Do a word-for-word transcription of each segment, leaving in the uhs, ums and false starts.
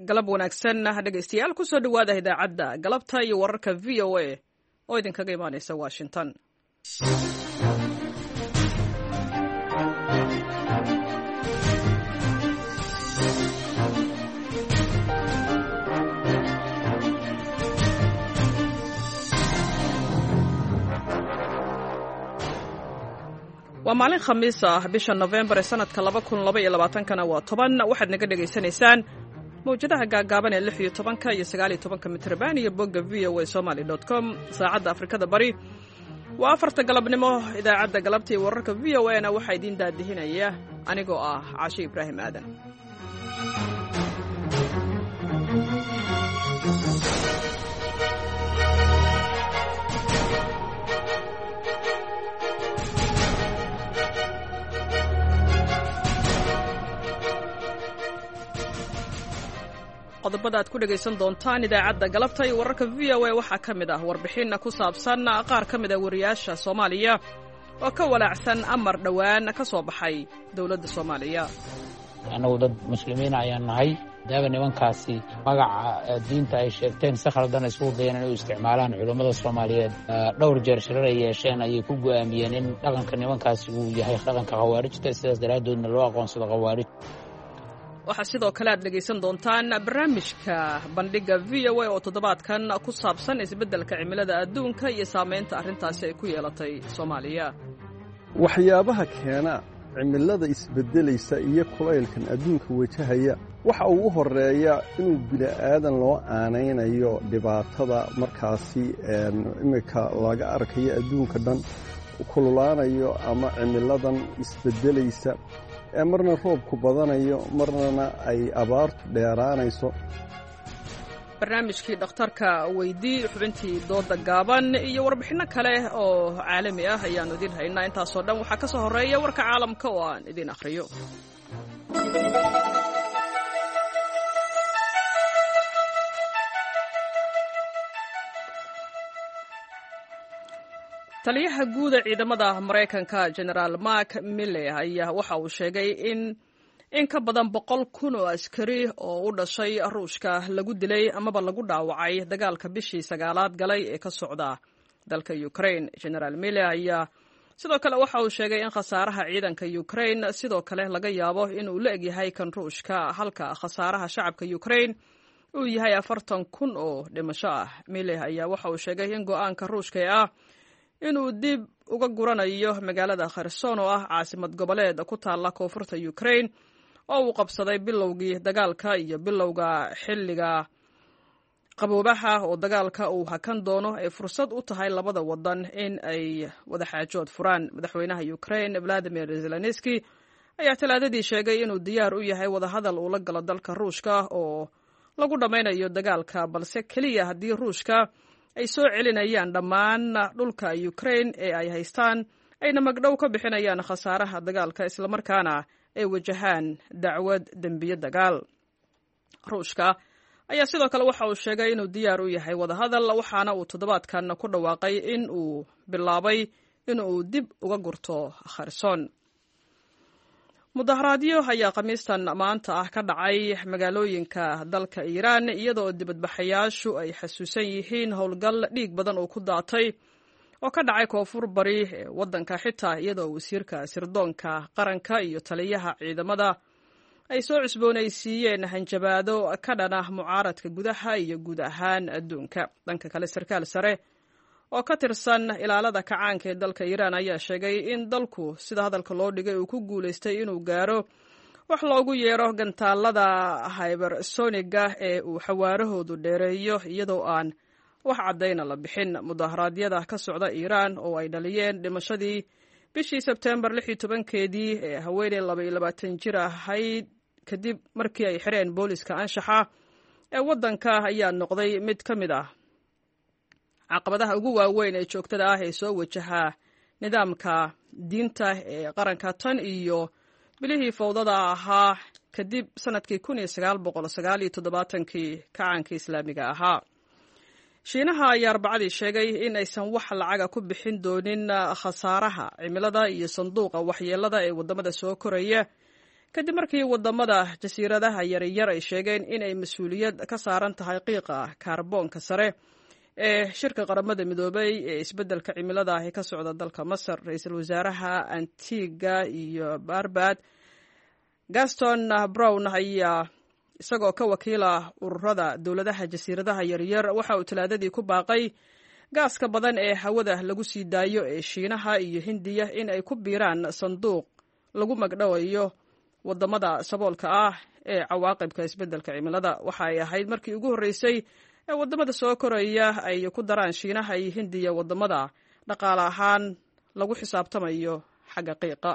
galab wanaagsan dhegaystayaal ku soo dhowaada idaacadda galabta iyo wararka v o a oo idinkaga imaanaysa washington. waa maalin khamiis ah bisha November ee sanadka laba kun laba iyo labaatan-kana waa toban. waxaad naga dhegaysanaysaan mawjadaha gaagaaban ee lix iyo tobanka iyo sagaal iyo tobanka mitrban iyo bogga v o a somali dot com. saacadda afrikada bari waa afarta galabnimo. idaacadda galabta iyo wararka v o a na waxaa idiin daadihinaya anigoo ah Cashe Ibraahim Aadan. qodobada aad ku dhegaysan doontaan idaacadda galabta iyo wararka v o a waxaa ka mid ah warbixin ku saabsan qaar ka mid a wariyaasha Soomaaliya oo ka walaacsan amar dhowaan ka soo baxay dawladda Soomaaliya. annagu dad muslimiin ayaan nahay, daawa nimankaasi magaca diinta ay sheegteen si khaldan isugu dayeen inay u isticmaalaan culimmada Soomaaliyeed. dhowr jeer shirar ay yeesheen ayay ku go'aamiyeen in dhaqanka nimankaasi uu yahay dhaqanka khawaarijta, sidaas daraaddeedna loo aqoonsado khawaarij. waxaa sidoo kale aad dhegaysan doontaan barnaamijka bandhigga v o a oo toddobaadkan ku saabsan isbeddelka cimilada adduunka iyo saamaynta arrintaasi ay ku yeelatay Soomaaliya. waxyaabaha keena cimilada isbeddelaysa iyo kulaylkan adduunka wajahaya waxa uu u horeeya inuu bini'aadan loo aanaynayo dhibaatada markaasi imika laga arkayo adduunka dhan kululaanayo ama cimiladan isbeddelaysa ee marna roobku badanayo marnana ay abaartu dheeraanayso. barnaamijkii dhakhtarka weydii, xubintii dooda gaaban iyo warbixinno kale oo caalami ah ayaannu idiin haynaa. intaasoo dhan waxaa ka soo horreeya warka caalamka oo aan idiin akhriyo. taliyaha guud ee ciidamada Mareykanka General Mark Milley ayaa waxa uu sheegay in in ka badan boqol kun oo askari oo u dhashay Ruushka lagu dilay amaba lagu dhaawacay dagaalka bishii sagaalaad galay ee ka socda dalka Ukraine. General Milley ayaa sidoo kale waxa uu sheegay in khasaaraha ciidanka Ukraine sidoo kale laga yaabo in uu la egyahay kan Ruushka, halka khasaaraha shacabka Ukraine uu yahay afartan kun oo dhimasho ah. Milley ayaa waxa uu sheegay in go'aanka Ruushka ah inuu dib uga guranayo magaalada Kherson oo ah caasimad goboleed ku taalla koonfurta Ukraine oo uu qabsaday bilowgii dagaalka iyo bilowga xilliga qaboobaha oo dagaalka uu hakan doono ay fursad u tahay labada wadan in ay wada xaajood furaan. madaxweynaha Ukraine Vladimir Zelensky ayaa talaadadii sheegay inuu diyaar u yahay wada hadal uu la galo dalka Ruushka oo lagu dhameynayo dagaalka, balse kaliya haddii Ruushka ay soo celinayaan dhammaan dhulka Ukraine ee ay haystaan, ayna magdhow ka bixinayaan khasaaraha dagaalka, islamarkaana ay wajahaan dacwad dembiye dagaal. Ruushka ayaa sidoo kale waxa uu sheegay inuu diyaar u yahay wadahadal, waxaana uu toddobaadkan ku dhawaaqay in uu bilaabay in uu dib uga gurto Kherson. mudaharaadyo ayaa khamiistan maanta ah ka dhacay magaalooyinka dalka Iiraan, iyadoo dibadbaxayaashu ay xasuusan yihiin howlgal dhiig badan oo ku daatay oo ka dhacay koonfur bari ee waddanka, xitaa iyadoo wasiirka sirdoonka qaranka iyo taliyaha ciidamada ay soo cusboonaysiiyeen hanjabaado ka dhana mucaaradka gudaha iyo guud ahaan adduunka. dhanka kale, sarkaal sare oo ka tirsan ilaalada kacaanka ee dalka Iiraan ayaa sheegay in dalku sida hadalka loo dhigay uu ku guulaystay inuu gaaro wax loogu yeero gantaalada hypersoniga ee uu xawaarahoodu dheereeyo iyadoo aan wax caddayna la bixin. mudaharaadyada ka socda Iiraan oo ay dhaliyeen dhimashadii bishii Sebtembar lix iyo tobankeedii ee haweeney laba iyo labaatan jir ahayd kadib markii ay xireen booliska anshaxa ee waddanka ayaa noqday mid ka mid ah caqabadaha ugu waaweyn ee joogtada ah ee soo wajaha nidaamka diinta ee qaranka tan iyo bilihii fowdada ahaa kadib sanadkii kun iyo sagaal boqol sagaal iyo toddobaatankii kacaanka islaamiga ahaa. Shiinaha ayaa Arbacadii sheegay in aysan wax lacaga ku bixin doonin khasaaraha cimilada iyo sanduuqa waxyeelada ee wadamada soo koraya kadib markii wadamada jasiiradaha yaryar ay sheegeen inay mas-uuliyad ka saaran tahay qiiqa kaarboonka sare ee shirka qaramada midoobay ee isbeddelka cimilada ahi ka socda dalka masar. ra-iisul wasaaraha antigua iyo barbad gaston brown ayaa isagoo ka wakiila ururada dowladaha jasiiradaha yaryar waxa uu talaadadii ku baaqay gaaska badan ee hawada lagu sii daayo ee shiinaha iyo hindiya in ay ku biiraan sanduuq lagu magdhawayo wadamada saboolka ah ee cawaaqibka isbeddelka cimilada. waxa ay ahayd markii ugu horreysay ee wadamada soo koraya ay ku daraan shiinaha iyo hindiya wadamada dhaqaale ahaan lagu xisaabtamayo xagga qiiqa.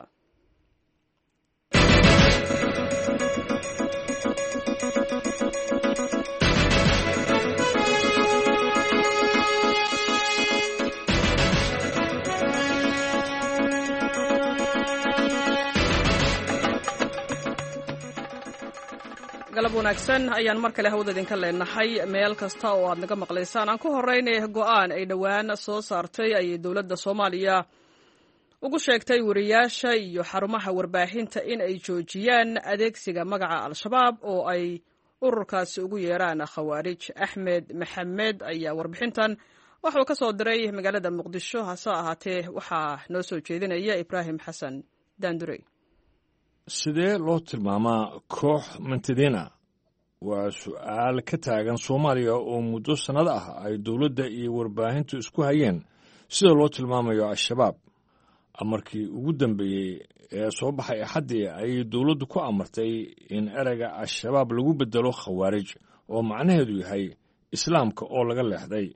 galab wanaagsan ayaan mar kale hawada idinka leenahay meel kasta oo aad naga maqlaysaan. aan ku horeynay go'aan ay dhowaan soo saartay ayay dowladda soomaaliya ugu sheegtay wariyaasha iyo xarumaha warbaahinta in ay joojiyaan adeegsiga magaca al-shabaab oo ay ururkaasi ugu yeeraan khawaarij. axmed maxamed ayaa warbixintan waxuu ka soo diray magaalada muqdisho. hase ahaatee waxaa noo soo jeedinaya ibraahim xasan daandurey. sidee loo tilmaamaa koox mantadiina waa su'aal ka taagan soomaaliya oo muddo sannado ah ay dowladda iyo warbaahintu isku hayeen sida loo tilmaamayo al-shabaab. amarkii ugu dambeeyey ee soo baxay axaddii ayay dowladdu ku amartay in ereyga al-shabaab lagu beddelo khawaarij oo macnaheedu yahay islaamka oo laga leexday.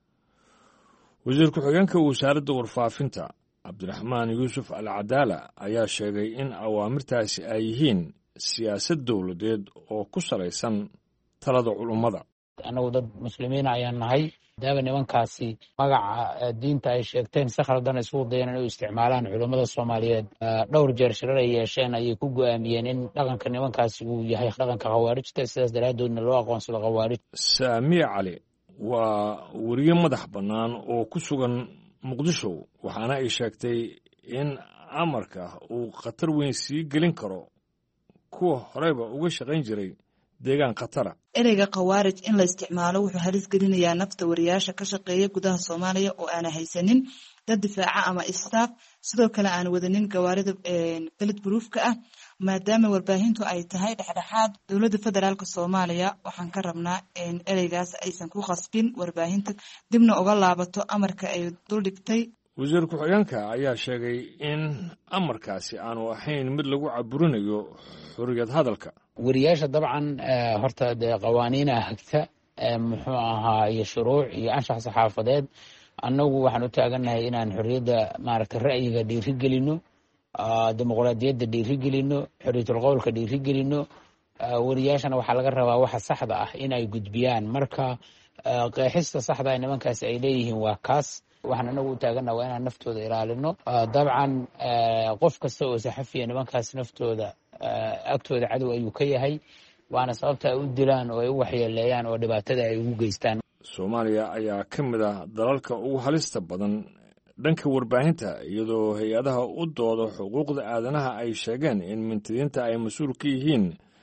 wasiir ku-xigeenka wasaaradda warfaafinta cabdiraxmaan yuusuf al cadaala ayaa sheegay in awaamirtaasi ay yihiin siyaasad dowladeed oo ku salaysan talada culummada. annagu dad muslimiin ayaan nahay. daaba nimankaasi magaca diinta ay sheegteen si khaldan isugu dayeen inay u isticmaalaan culummada soomaaliyeed dhowr jeer shirar ay yeesheen ayay ku go'aamiyeen in dhaqanka nimankaasi uu yahay dhaqanka khawaarijta, sidaas daraaddeedna loo aqoonsado khawaarij. saamiye cali waa weriye madax bannaan oo ku sugan muqdisho waxaana ay sheegtay in amarka uu khatar weyn sii gelin karo kuwa horeyba uga shaqayn jiray deegaan khatara. ereyga khawaarij in la isticmaalo wuxuu halis gelinayaa nafta wariyaasha ka shaqeeya gudaha soomaaliya oo aana haysanin dad difaaca ama istaaf, sidoo kale aan wadanin gawaarida beled buruufka ah. maadaama warbaahintu ay tahay dhexdhexaad dowladda federaalk soomaaliya, waxaan ka rabnaa in ereygaas aysan ku khasbin warbaahinta dibna uga laabato amarka ay duldhigtay. wasiir ku-xigeenka ayaa sheegay in amarkaasi aanu ahayn mid lagu caburinayo xorriyad hadalka. wariyaasha dabcan horta dee qawaaniina hagta muxuu ahaa iyo shuruuc iyo anshax saxaafadeed. annagu waxaan u taagannahay inaan xorriyadda maaragtay ra'yiga dhiirigelino, dimuqraadiyadda dhiirigelino, xorriyatul qowlka dhiirigelino. wariyaashana waxaa laga rabaa waxa saxda ah in ay gudbiyaan. marka qeexista saxda ay nimankaasi ay leeyihiin waa kaas. waxaan anagu u taagannaha waa inaan naftooda ilaalino. dabcan qof kasta oo saxafiya nimankaas naftooda agtooda cadow ayuu ka yahay, waana sababta ay u dilaan oo ay u waxyeeleeyaan oo dhibaatada ay ugu geystaan. soomaaliya ayaa ka mid ah dalalka ugu halista badan dhanka warbaahinta, iyadoo hay-adaha u dooda xuquuqda aadanaha ay sheegeen in mintadiinta ay mas-uul ka yihiin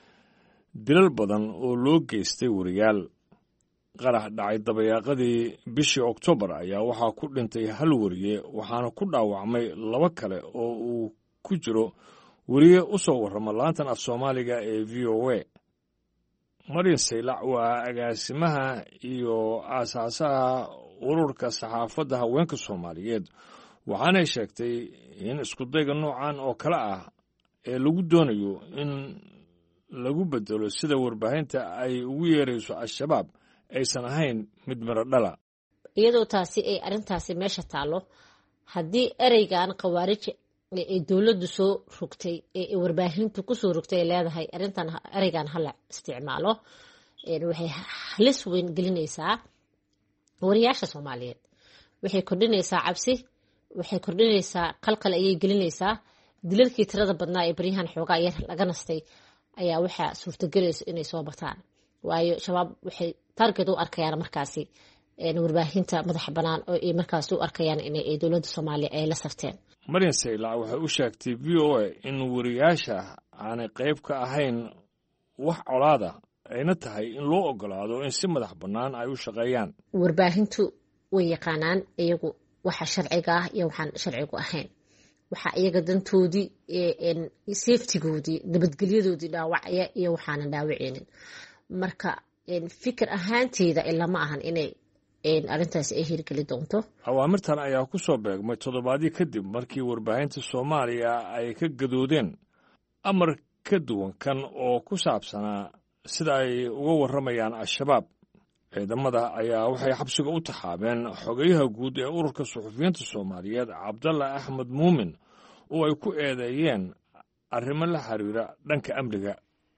dilal badan oo loo geystay wariyaal. qarax dhacay dabayaaqadii bishii oktoobar ayaa waxaa ku dhintay hal wariye, waxaana ku dhaawacmay laba kale oo uu ku jiro weriye u soo warrama laantan af soomaaliga ee v o a. marin saylac waa agaasimaha iyo aasaasaha ururka saxaafadda haweenka soomaaliyeed, waxaanay sheegtay in iskudayga noocan oo kale ah ee lagu doonayo in lagu bedelo sida warbaahinta ay ugu yeerayso al-shabaab aysan ahayn mid miro dhala. iyadoo taasi ay arrintaasi meesha taallo, haddii ereygan khawaarij ee dowladdu soo rogtay ee warbaahintu ku soo rogtay ay leedahay arrintan ereygan hala isticmaalo, waxay halis weyn gelinaysaa wariyaasha soomaaliyeed. waxay kordhinaysaa cabsi, waxay kordhinaysaa qalqal ayay gelinaysaa. dilalkii tirada badnaa ee baryahan xoogaa yar laga nastay ayaa waxaa suurtagelaysa inay soo bataan, waayo shabaab waxay target u arkayaan markaasi warbaahinta madaxa bannaan oo ay markaas u arkayaan inay dowladda soomaaliya ay la safteen. marin saylac waxay u sheegtay v o a in wariyaasha aanay qayb ka ahayn wax colaada ayna tahay in loo ogolaado in si madax bannaan ay u shaqeeyaan. warbaahintu way yaqaanaan iyagu waxa sharciga ah iyo waxaan sharcigu ahayn, waxa iyaga dantoodii safetigoodii nabadgelyadoodii dhaawacaya iyo waxaanan dhaawaceynin. marka fikir ahaanteeda ilama ahan inay arrintaas ay hirgeli doonto. awaamirtan ayaa ku soo beegmay toddobaadii kadib markii warbaahinta Soomaaliya ay ka gadoodeen amar ka duwan kan oo ku saabsanaa sida ay uga warramayaan al-shabaab. ciidamada ayaa waxay xabsiga u taxaabeen xogayaha guud ee ururka suxufiyiinta Soomaaliyeed Cabdalla Axmed Muumin oo ay ku eedeeyeen arrimo la xiriira dhanka amniga.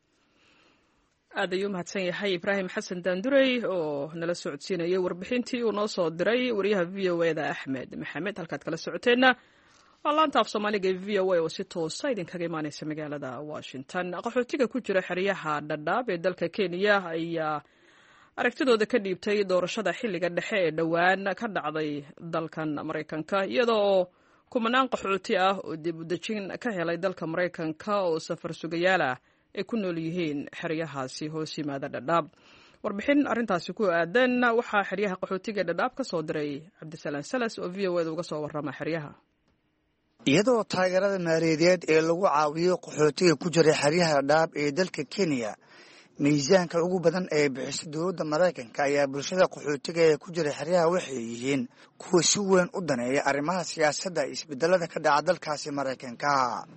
aad ayuu mahadsan yahay Ibraahim Xasan Daandurey oo nala socodsiinayay warbixintii uu noo soo diray wariyaha V O A da Axmed Maxamed. halkaad kala socoteenna waa laanta af Soomaaliga ee V O A oo si toosa idinkaga imaanaysa magaalada Washington. qaxootiga ku jira xeryaha Dadaab ee dalka Kenya ayaa aragtidooda ka dhiibtay doorashada xilliga dhexe ee dhowaan ka dhacday dalkan Mareykanka, iyadoo kumanaan qaxooti ah oo dib u dejin ka helay dalka Mareykanka oo safar sugayaal ah ay ku nool yihiin xeryahaasi hoos yimaada Dadaab. warbixin arrintaasi ku aadan waxaa xeryaha qaxootiga Dadaab ka soo diray Cabdisalaan Salas oo V O A da uga soo warrama xeryaha. iyadoo taageerada maaliyadeed ee lagu caawiyo qaxootiga ku jira xeryaha Dadaab ee dalka Kenya miisaanka ugu badan ee bixisa dowladda Mareykanka ayaa bulshada qaxootiga ee ku jira xeryaha waxay yihiin kuwa si weyn u daneeya arrimaha siyaasadda iyo isbedelada ka dhaca dalkaasi Mareykanka.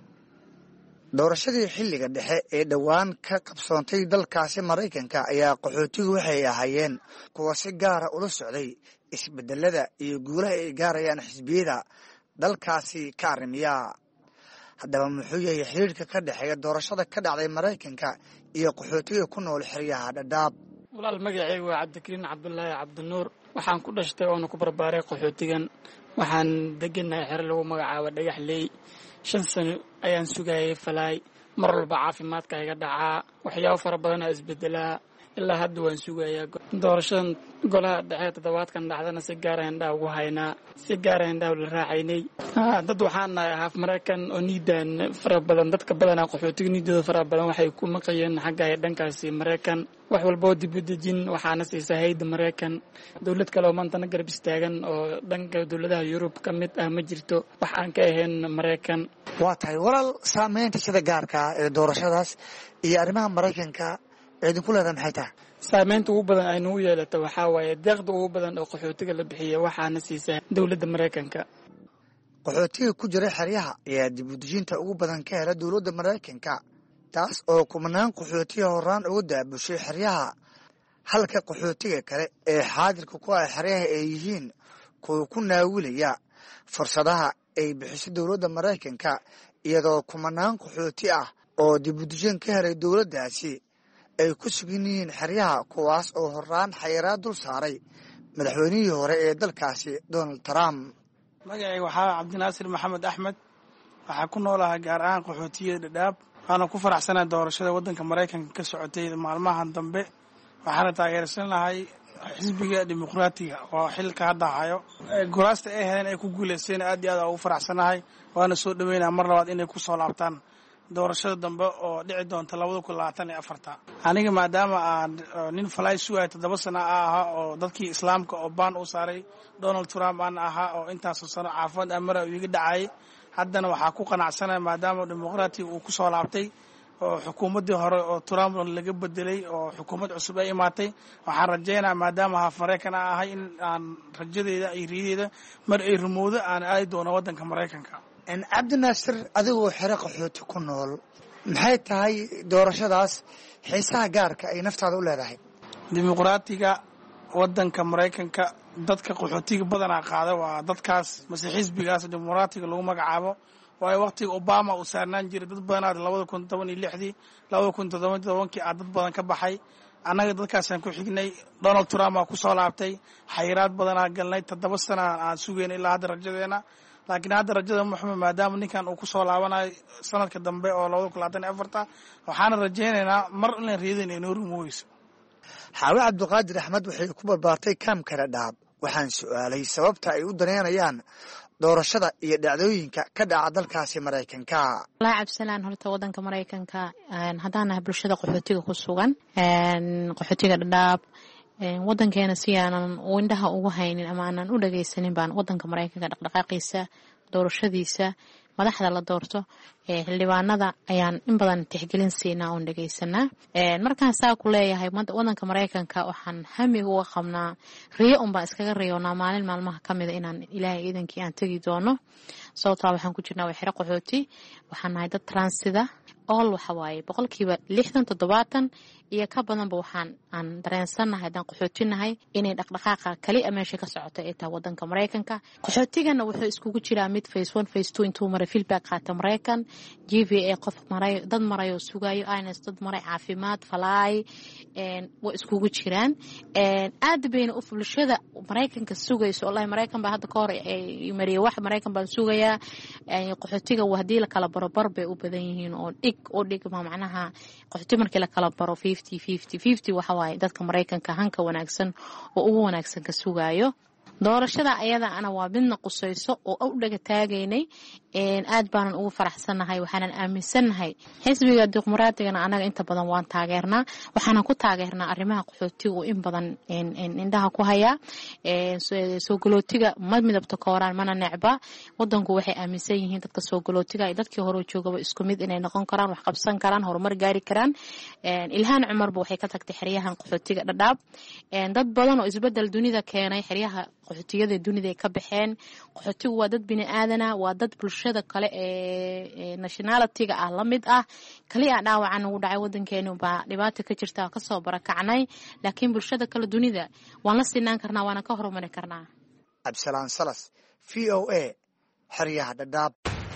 doorashadii xilliga dhexe ee dhowaan ka qabsoontay dalkaasi Mareykanka ayaa qaxootigu waxay ahaayeen kuwa si gaara ula socday isbedelada iyo guulaha ay gaarayaan xisbiyada dalkaasi ka arrimiya. haddaba muxuu yahay xiriirka ka dhexeeya doorashada ka dhacday Mareykanka iyo qaxootiga ku nool xeryaha Dadaab? walaal magacaygu waa Cabdikariin Cabdullaahi Cabdinuur. waxaan ku dhashtay oona ku barbaaray qaxootigan. waxaan deganahay xero lagu magacaabo Dhagaxley. shan sano ayaan sugayay falaay. mar walba caafimaadka iga dhacaa, waxyaabo fara badan aa isbedelaa. ilaa hadda waan sugayaa doorashadan golaha dhexe toddobaadkan dhacdana si gaar ah indhaha ugu haynaa, si gaar ah indhaha la raacaynay. dad waxaan nahay haaf Mareykan oo niidaan fara badan, dadka badanaa qaxootiga niidooda fara badan waxay ku maqayeen xagga dhankaasi Mareykan. wax walba oo dib u dejin waxaana siisaa hay'adda Mareykan. dowlad kale oo maantana garab istaagan oo dhanka dowladaha Yurub ka mid ah ma jirto, wax aan ka ahayn Mareykan. waa tahay walaal, saameynta sida gaarka ah ee doorashadaas iyo arrimaha Mareykanka idinku leedahay maxay tahay? saameynta ugu badan ay nagu yeelato waxaa waaye deeqda ugu badan oo qaxootiga la bixiya waxaana siisaa dowladda Mareykanka. qaxootiga ku jira xeryaha ayaa dib u dejinta ugu badan ka hela dowladda Mareykanka, taas oo kumanaan qaxootiga horaan ugu daabushay xeryaha, halka qaxootiga kale ee xaadirka ku ah xeryaha ay yihiin kuwa ku naawilaya fursadaha ay bixiso dowladda Mareykanka, iyadoo kumanaan qaxooti ah oo dib u dejin ka helay dowladdaasi ay ku sugan yihiin xeryaha, kuwaas oo horaan xayiraad dul saaray madaxweynihii hore ee dalkaasi Donald Trump. magacayga waxaa Cabdinaasir Maxamed Axmed. waxaa ku noolahay gaar ahaan qaxootiyada Dadaab. waxaana ku faraxsanahay doorashada waddanka Mareykanka ka socotay maalmahan dambe. waxaana taageersanahay xisbiga dimuqraatiga oo xilka hadda hayo. golaasta ay heleen ay ku guuleysteen aad iyo aad ugu faraxsanahay, waana soo dhaweynaa mar labaad inay ku soo laabtaan doorashada dambe oo dhici doonta labada kun labaatan iyo afarta. aniga maadaama aan nin falaay sugaya toddoba sano ahaa oo dadkii islaamka oo baan u saaray Donald Trump aan ahaa oo intaasoo sano caafimaad amara iga dhacay, haddana waxaa ku qanacsanaya maadaama dimuqraatiga uu ku soo laabtay oo xukuumaddii hore oo Trump laga bedelay oo xukuumad cusub ay imaatay. waxaan rajaynayaa maadaama haaf Mareykan aan ahay in aan rajadeeda iyo riyadeeda mar ay rumowdo aan aadi doono waddanka Mareykanka. Cabdinaasir, adigoo xero qaxooti ku nool, maxay tahay doorashadaas xiisaha gaarka ay naftaada u leedahay? dimuqraatiga waddanka Mareykanka dadka qaxootiga badanaa qaada waa dadkaas mase xisbigaas dimuqraatiga lagu magacaabo. waayo waqtiga Obama uu saarnaan jiray dad badanaad labada kun toban iyo lixdii labada kun toddoba iyo tobankii aa dad badan ka baxay. annaga dadkaasaan ku xignay. Donald Trump aa ku soo laabtay, xayiraad badanaa galnay, toddoba sana aan sugeynay ilaa hadda rajadeena. laakiin hadda rajada Maxamed maadaama ninkan uu ku soo laabanayo sanadka dambe oo labada kun labaatan iyo afarta, waxaana rajaynaynaa mar inaan riidayna inoo rumoweyso. xaawe Cabdiqaadir Axmed waxay ku barbaartay kaamka Dadaab. waxaan su'aalay sababta ay u daneynayaan doorashada iyo dhacdooyinka ka dhaca dalkaasi maraykanka. walahi cabdisalaan horta wadanka maraykanka haddaan nahay bulshada qaxootiga ku sugan qaxootiga dhadhaab wadankeena si aanan indhaha ugu haynin ama aanan u dhagaysanin baan wadanka maraykanka dhaqdhaqaaqiisa doorashadiisa madaxda la doorto xildhibaanada ayaan in badan tixgelin siinaa oon dhagaysanaa markaan saa ku leeyahay wadanka maraykanka waxaan hami uga qabnaa riyo unbaan iskaga riyoonaa maalin maalmaha ka mida inaan ilaahay iidankii aan tegi doono sababtaa waxaan ku jirnaa waa xero qaxooti waxaan nahay dad transida ool waxa waaye boqolkiiba lixdan toddobaatan iyo ka badanba waxaan aan dareensannahay haddaan qaxootinahay inay dhaqdhaqaaqa kali a meesha ka socota ee taa wadanka maraykanka qaxootigana wuxuu iskugu jiraa mid face one face two intuu maray feedback qaata maraykan g v a qof maray dad maray oo sugayo ins dad maray caafimaad falaay way iskugu jiraan aad bayna u bulshada maraykanka sugayso wallahi maraykan baa hadda ka hor mariya wax maraykan baan sugayaa qaxootiga haddii la kala baro bar bay u badan yihiin oo dhig oo dhig ma macnaha qaxooti markii la kala baro fifty fifty fifty waxa waaye dadka maraykanka hanka wanaagsan oo ugu wanaagsan ka sugayo doorashada ayada ana waa midna qusayso oo u dhaga taagaynay aad baanan ugu faraxsanahay waxaanan aaminsanahay xisbiga dimuqraadiga anaga inta badan waan taageernaa waxaanan ku taageernaa arrimaha qaxootiga in badan indhaha ku haya soo galootiga ma midabta kooraan mana necba wadanku waxay aaminsan yihiin dadka soo galootiga ay dadkii hore joogaba isku mid inay noqon karaan wax qabsan karaan horumar gaari karaan ilhaan cumarba waxay ka tagtay xeryahan qaxootiga dhadhaab dad badan oo isbedel dunida keenay xeryaha qaxootiyada dunida ay ka baxeen qaxootigu waa dad bini aadana waa dad bulshada kale ee nationality-ga ah la mid ah kaliya dhaawacan ugu dhacay wadankeenu baa dhibaato ka jirta ka soo barakacnay laakiin bulshada kale dunida waan la sinaan karnaa waana ka horumari karnaa. Absalaan Salas V O A xeryaha dhadhaab.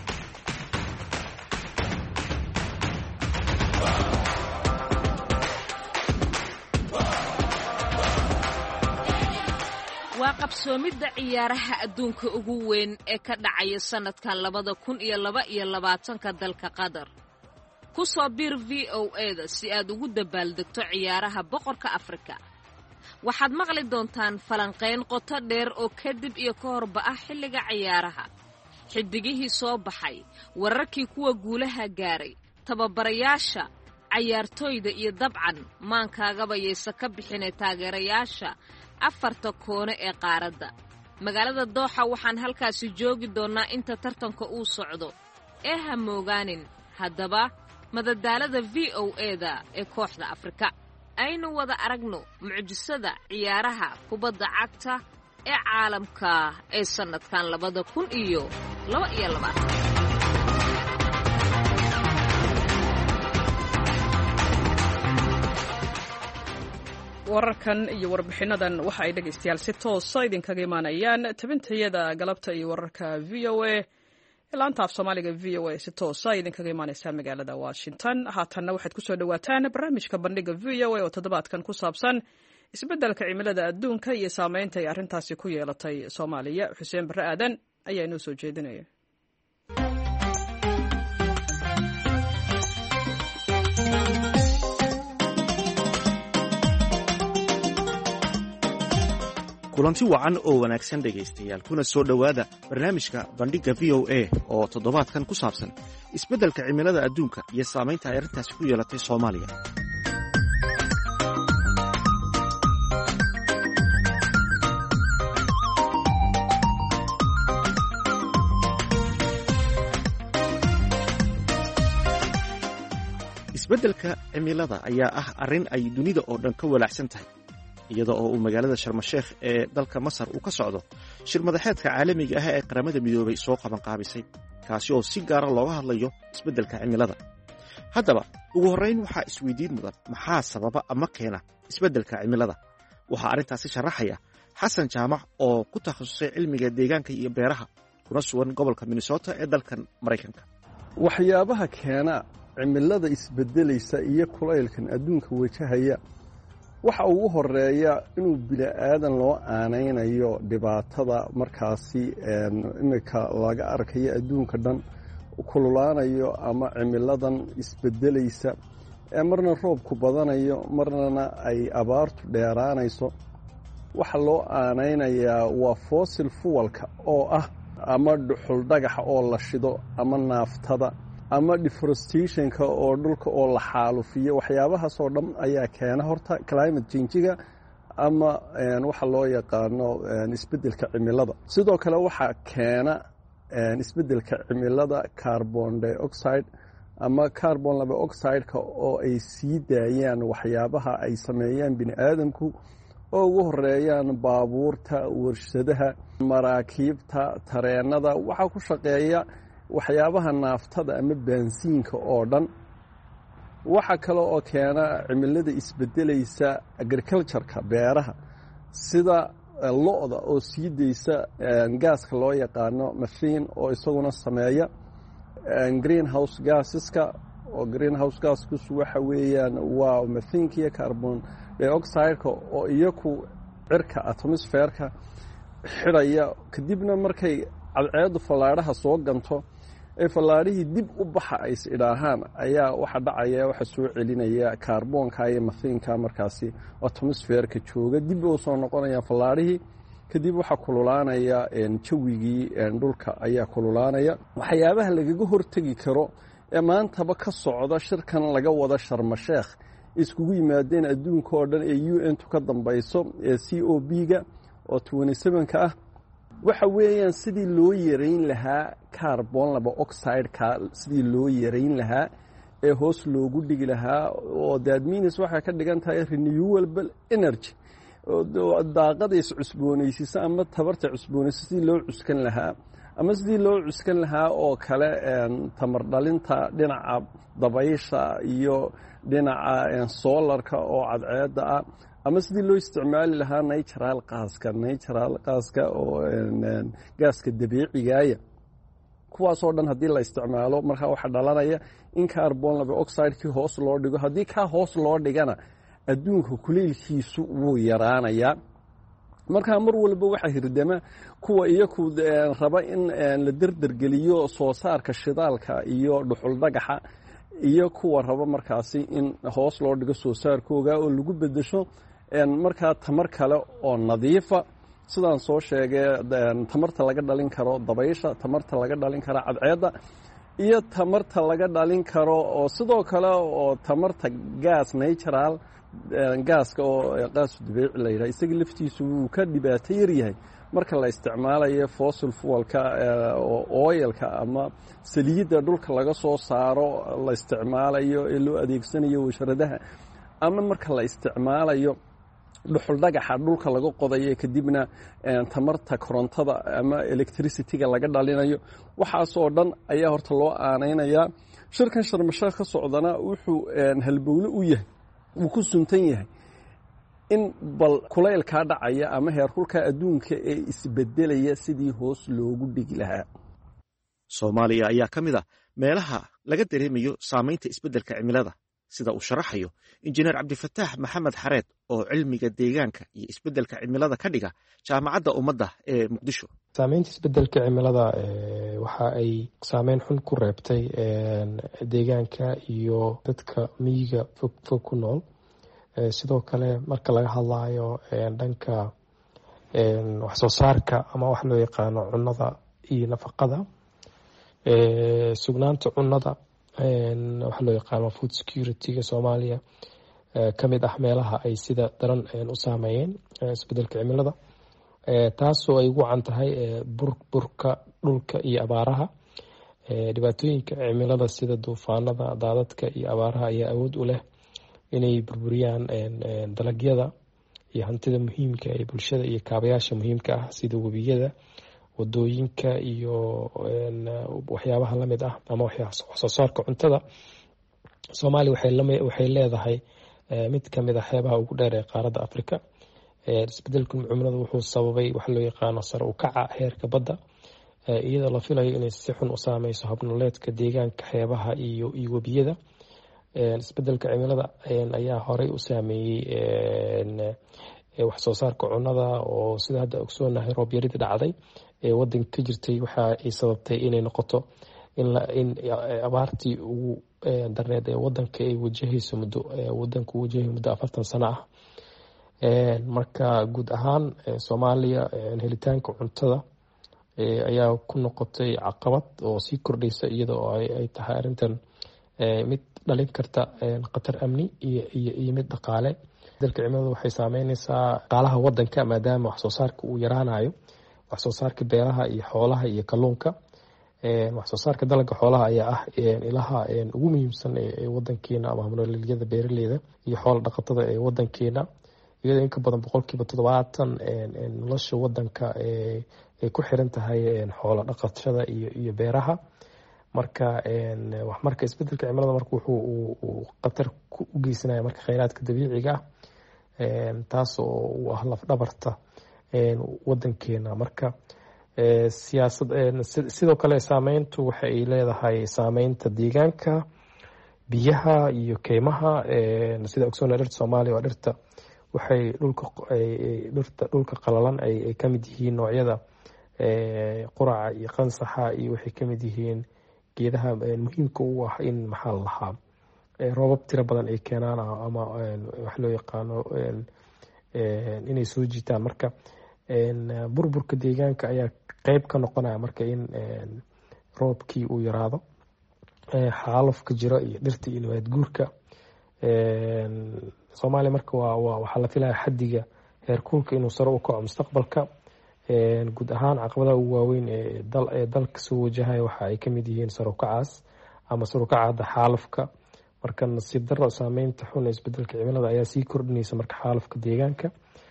waa qabsoomidda ciyaaraha adduunka ugu weyn ee ka dhacaya sannadkan labada kun iyo laba iyo labaatanka dalka qatar ku soo bir v o a-da si aad ugu dabaaldegto ciyaaraha boqorka afrika waxaad maqli doontaan falanqayn qoto dheer oo kadib iyo ka horba ah xilliga ciyaaraha xidigihii soo baxay wararkii kuwa guulaha gaaray tababarayaasha cayaartooyda iyo dabcan maankaagaba yaysa ka bixinay taageerayaasha afarta koone ee qaaradda magaalada dooxa waxaan halkaasi joogi doonnaa inta tartanka uu socdo ee ha moogaanin haddaba madadaalada v o a-da ee kooxda afrika aynu wada aragno mucjisada ciyaaraha kubadda cagta ee caalamka ee sannadkan labada kun iyo laba iyo labaatan wararkan iyo warbixinadan waxa ay dhegaystayaal si toosa idinkaga imaanayaan tabintayada galabta iyo wararka v o a laanta af soomaaliga v o a si toosa idinkaga imaanaysaa magaalada washington haatanna waxaad ku soo dhowaataan barnaamijka bandhiga v o a oo toddobaadkan ku saabsan isbeddelka cimilada adduunka iyo saamaynta ay arrintaasi ku yeelatay soomaaliya xuseen barre aadan ayaa inoo soo jeedinaya. kulanti wacan oo wanaagsan dhegaystayaal kuna soo dhowaada barnaamijka bandhigga v o a oo toddobaadkan ku saabsan isbeddelka cimilada adduunka iyo saamaynta ay arrintaasi ku yeelatay soomaaliya. isbeddelka cimilada ayaa ah arrin ay dunida oo dhan ka walaacsan tahay iyada oo uu magaalada sharmasheekh ee dalka masar uu ka socdo shir madaxeedka caalamiga ah ee qaramada midoobay soo qabanqaabisay kaasi oo si gaara looga hadlayo isbeddelka cimilada. haddaba ugu horrayn waxaa isweydiin mudan maxaa sababa ama keena isbeddelka cimilada. waxaa arrintaasi sharaxaya xasan jaamac oo ku takhasusay cilmiga deegaanka iyo beeraha kuna sugan gobolka minnesota ee dalkan maraykanka. waxyaabaha keena cimilada isbeddelaysa iyo kulaylkan adduunka wajahaya waxa ugu horeeya inuu bini'aadan loo aanaynayo dhibaatada markaasi imika laga arkayo adduunka dhan kululaanayo ama cimiladan isbeddelaysa ee marna roobku badanayo marnana ay abaartu dheeraanayso waxa loo aanaynayaa waa fossil fuelka oo ah ama dhuxul dhagaxa oo la shido ama naaftada ama deforestationka oo dhulka oo la xaalufiyo waxyaabahaas oo dhan ayaa keena horta climate change-ga ama waxa loo yaqaano isbeddelka cimilada. sidoo kale waxaa keena isbeddelka cimilada carbon dioxide ama carbon laba oxide-ka oo ay sii daayaan waxyaabaha ay sameeyaan bini aadamku oo ugu horeeyaan baabuurta, warshadaha, maraakiibta, tareenada, waxaa ku shaqeeya waxyaabaha naaftada ama baansiinka oo dhan. waxa kale oo keena cimilada isbedelaysa agriculture-ka, beeraha, sida lo-da oo sii daysa gaaska loo yaqaano methane oo isaguna sameeya greenhouse gaseska oo greenhouse gaskus waxa weeyaan waa methaneka iyo carbon dioxide-ka oo iyaku cirka atmosferka xidhaya, kadibna markay cadceedu fallaadhaha soo ganto ee fallaadhihii dib u baxa ay is idhaahaan ayaa waxa dhacaya waxa soo celinaya kaarboonka iyo methaneka markaasi atmosferka jooga, dib u soo noqonaya fallaadhihii, kadib waxa kululaanaya jawigii dhulka ayaa kululaanaya. waxyaabaha lagaga hortegi karo ee maantaba ka socda shirkan laga wada Sharma Sheikh iskugu yimaadeen adduunka oo dhan ee U N tu ka dambayso ee C O B-ga oo twenty-seven-ka ah, waxa weeyaan sidii loo yareyn lahaa carbon laba oxide-ka, sidii loo yareyn lahaa ee hoos loogu dhigi lahaa, oo that means waxay ka dhigan tahay renewable energy, daaqada is cusboonaysiisa ama tabarta cusboonaysiisa sidii loo cuskan lahaa ama sidii loo cuskan lahaa oo kale tamar dhalinta dhinaca dabaysha iyo dhinaca solarka oo cadceedda ah, ama sidii loo isticmaali lahaa natural gaaska natural gaaska oo gaaska dabiicigaaya. kuwaasoo dhan haddii la isticmaalo markaa waxaa dhalanaya in carbon laba oxide-kii hoos loo dhigo. haddii kaa hoos loo dhigana adduunka kuleylkiisu wuu yaraanayaa. markaa mar walba waxaa hirdama kuwa iyaku raba in la derdergeliyo soo saarka shidaalka iyo dhuxul dhagaxa, iyo kuwa raba markaasi in hoos loo dhigo soo saarkooga oo lagu bedesho markaa tamar kale oo nadiifa, sidaan soo sheegay tamarta laga dhalin karo dabaysha, tamarta laga dhalin karo cadceedda, iyo tamarta laga dhalin karo oo sidoo kale oo tamarta gas natural gaaska oo qaasu dabiici la yidhaha. isaga laftiisu wuu ka dhibaato yar yahay marka la isticmaalayo fossil fuelka oo oilka ama saliidda dhulka laga soo saaro la isticmaalayo ee loo adeegsanayo washaradaha, ama marka la isticmaalayo dhuxul dhagaxa dhulka laga qodayo kadibna tamarta korontada ama electricity-ga laga dhalinayo. waxaasoo dhan ayaa horta loo aanaynayaa. shirkan Sharma Sheikh ka socdana wuxuu halbowle u yahay, wuu ku suntan yahay in bal kulaylkaa dhacaya ama heerkulka adduunka ee isbedelaya sidii hoos loogu dhigi lahaa. Soomaaliya ayaa ka mid ah meelaha laga dareemayo saamaynta isbeddelka cimilada, sida uu sharaxayo injineer cabdifataax maxamed xareed oo cilmiga deegaanka iyo isbeddelka cimilada ka dhiga jaamacadda ummadda ee muqdisho. saamaynta isbeddelka cimilada waxa ay saameyn xun ku reebtay deegaanka iyo dadka miyiga fog fog ku nool. sidoo kale marka laga hadlayo dhanka wax soo saarka ama wax loo yaqaano cunnada iyo nafaqada, sugnaanta cunnada, waxa loo yaqaano food security-ga Soomaaliya ka mid ah meelaha ay sida daran u saameeyeen isbeddelka cimilada, taasoo ay ugu wacan tahay burburka dhulka iyo abaaraha. dhibaatooyinka cimilada sida duufaanada, daadadka iyo abaaraha ayaa awood u leh inay burburiyaan dalagyada iyo hantida muhiimka ee bulshada iyo kaabayaasha muhiimka ah sida webiyada, wadooyinka iyo waxyaabaha lamid ah ama wax soo saarka cuntada. Soomaaliya waxay leedahay mid ka mid ah xeebaha ugu dheer ee qaaradda Afrika. isbeddelka cimilada wuxuu sababay wax loo yaqaano sare u kaca heerka badda, iyadoo la filayo inay si xun u saameyso habnoleedka deegaanka xeebaha iyo iyo webiyada. isbeddelka cimilada ayaa horey u saameeyey wax soo saarka cunnada, oo sida hadda ogsoonahay roob yaridii dhacday ee wadanka ka jirtay waxa ay sababtay inay noqoto in in abaartii ugu darneed ee wadanka ay wajahayso muddo wadanku wajahay muddo afartan sano ah. marka guud ahaan Soomaaliya helitaanka cuntada ayaa ku noqotay caqabad oo sii kordhaysa iyada oo ay tahay arrintan mid dhalin karta khatar amni iyo mid dhaqaale. isbedelka cimiladu waxay saameynaysaa dhaqaalaha wadanka maadaama wax soo saarka uu yaraanayo, wax soo saarka beeraha iyo xoolaha iyo kalluunka. wax soo saarka dalagga xoolaha ayaa ah ilaha ugu muhiimsan ee wadankeena ama nololyada beeraleyda iyo xoola dhaqatada ee wadankeena, iyadoo in ka badan boqolkiiba toddobaatan nolosha wadanka ay ku xiran tahay xoola dhaqashada iyo beeraha. marka marka isbedelka cimilada marka wuxuu khatar u geysanaya marka kheyraadka dabiiciga ah, taas oo u ah lafdhabarta wadankeena. marka siyaasad sidoo kale saameyntu waxa ay leedahay saameynta deegaanka, biyaha iyo keymaha. sida ogsoona dhirta Soomaaliya waa dhirta waxay dhulka dhirta dhulka qalalan ay ka mid yihiin noocyada quraca iyo qansaxa iyo waxay ka mid yihiin geedaha muhiimka u ah in maxaa la lahaa roobab tiro badan ay keenaan ama wax loo yaqaano inay soo jiitaan. marka burburka deegaanka ayaa qeyb ka noqonaya marka in roobkii uu yaraado, xaalufka jiro iyo dhirta iyo nabaad guurka. Soomaaliya marka waa waxaa la filaya xadiga heerkulka inuu sare u kaco mustaqbalka. guud ahaan caqabadaha ugu waaweyn ee dalka soo wajahaya waxa ay ka mid yihiin sare u kacaas ama sare u kacada xaalufka. marka nasiib darro saameynta xun ee isbedelka cimilada ayaa sii kordhinaysa marka xaalufka deegaanka.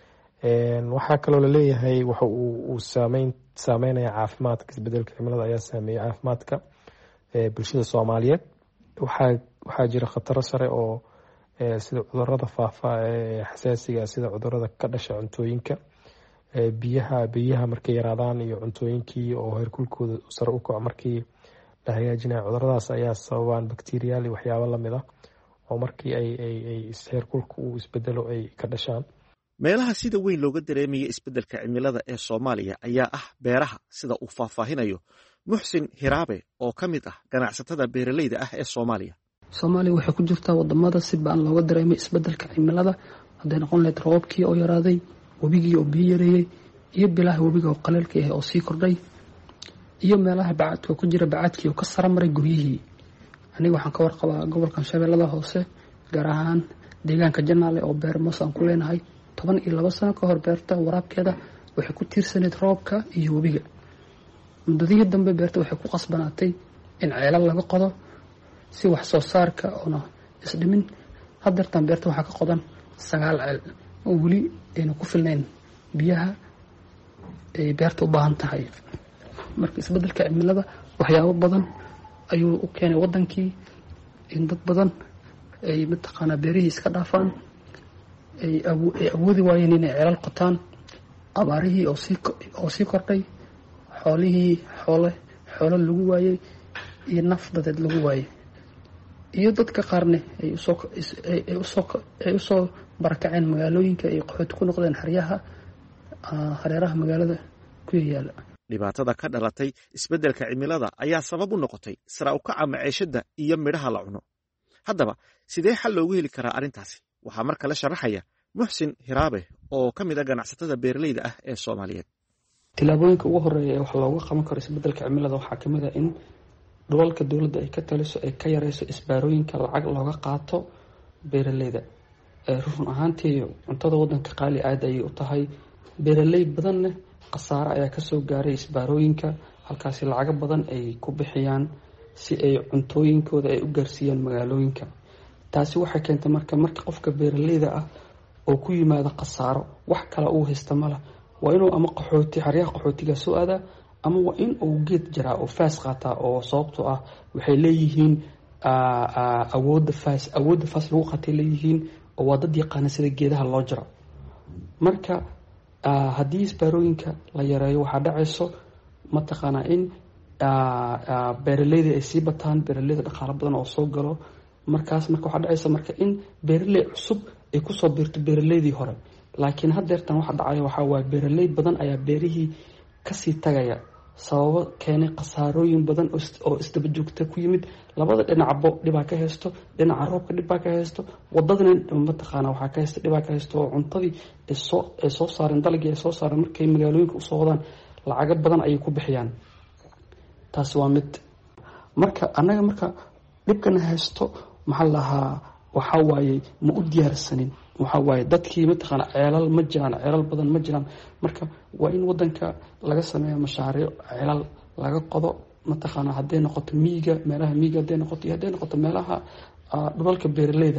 waxaa kaloo laleeyahay waxa uu saameyn saameynaya caafimaadka. isbedelka cimilada ayaa saameeya caafimaadka bulshada Soomaaliyeed. waxaa waxaa jira khataro sare oo sida cudurrada faafa ee xasaasiga sida cudurrada ka dhasha cuntooyinka, biyaha biyaha markay yaraadaan iyo cuntooyinkii oo heerkulkooda sare u kaco markii la hagaajinayo. cudurradaas ayaa sababaan bakteeriyaal iyo waxyaabo lamid ah oo markii ay ay ay heerkulka uu isbedelo ay ka dhashaan. meelaha sida weyn looga dareemaya isbeddelka cimilada ee Soomaaliya ayaa ah beeraha, sida uu faahfaahinayo Muxsin Hiraabe oo ka mid ah ganacsatada beeraleyda ah ee Soomaaliya. Soomaaliya waxay ku jirtaa wadamada si baan looga dareemay isbeddelka cimilada, haday noqon lahayd roobkii oo yaraaday, wabigii oo biyo yareeyay, iyo bilaha wabiga oo qaleelka ah oo sii kordhay, iyo meelaha bacadka ku jira bacadkii oo ka saramaray guryihii. aniga waxaan ka warqabaa gobolkan Shabeellada Hoose, gaar ahaan deegaanka Janaale oo beer moos aan ku leenahay. toban iyo laba sano ka hor beerta waraabkeeda waxay ku tiirsaneyd roobka iyo wabiga. muddadii dambe beerta waxay ku qasbanaatay in ceelal laga qodo si wax soo saarka oo isdhimin. haddeertan beerta waxaa ka qodan sagaal ceel oo weli ayna ku filnayn biyaha ay beerta u baahan tahay. marka isbeddelka cimilada waxyaabo badan ayuu u keenay wadankii, in dad badan ay mataqaanaa beerihii iska dhaafaan, ay awoodi waayeen inay ceelal qotaan, abaarihii oo sii oo sii kordhay, xoolihii xoole xoolo lagu waayey iyo naf dadeed lagu waayey, iyo dadka qaarne ay usoo ay usoo ay usoo barakaceen magaalooyinka ay qaxooti ku noqdeen xeryaha hareeraha magaalada ku yaala. dhibaatada ka dhalatay isbeddelka cimilada ayaa sabab u noqotay sare u kaca maciishada iyo midhaha la cuno. haddaba sidee xal loogu heli karaa arrintaasi? waxaa mar kale sharaxaya Muxsin Hiraabe oo ka mid ah ganacsatada beeraleyda ah ee Soomaaliyeed. tilaabooyinka ugu horeeya ee wax looga qaban karo isbeddelka cimilada waxaa ka mid ah in dhulalka dowladda ay ka taliso ay ka yareyso isbaarooyinka lacag looga qaato beeraleyda. run ahaantii cuntada wadanka qaali aad ayay u tahay, beeraley badanna khasaare ayaa kasoo gaaray isbaarooyinka, halkaasi lacago badan ay ku bixiyaan si ay cuntooyinkooda ay u gaarsiiyaan magaalooyinka. taasi waxay keentay marka marka qofka beeraleyda ah oo ku yimaado khasaaro, wax kale uu haysta mala, waa inuu ama qaxooti xeryaha qaxootiga soo aadaa ama waa in uu geed jaraa oo faas qaataa, oo sababtoo ah waxay leeyihiin awoodda faas awoodda faas lagu qaatay leeyihiin oo waa dad yaqaana sida geedaha loo jaro. marka haddii isbaarooyinka la yareeyo waxaa dhacayso mataqaanaa in beeraleyda ay sii bataan, beeraleyda dhaqaalo badan oo soo galo. markaas marka waxaa dhacaysa marka in beeraley cusub ay kusoo biirto beeraleydii hore. laakiin haddeertan waxa dhacaya waxaa waaye beeraley badan ayaa beerihii kasii tagaya sababo keenay khasaarooyin badan oo isdaba joogta ku yimid. labada dhinacbo dhibaa ka haysto, dhinaca roobka dhibaa ka haysto, wadadana mataqaana waxaa ka haysta dhibaa ka haysto oo cuntadii ay soo ay soo saareen dalagii ay soo saareen markay magaalooyinka usoo wadaan lacago badan ayay ku bixiyaan. taasi waa mid. marka annaga marka dhibkana haysto maxaa lahaa waxaa waaye ma u diyaarsanin, waxaa waaye dadkii mataqaana ceelal ma jiraan, ceelal badan ma jiraan. marka waa in wadanka laga sameeyo mashaariic ceelal laga qodo mataqaana hadday noqoto miyiga, meelaha miyiga hadday noqoto iyo hadday noqoto meelaha dhulalka beeraleyda.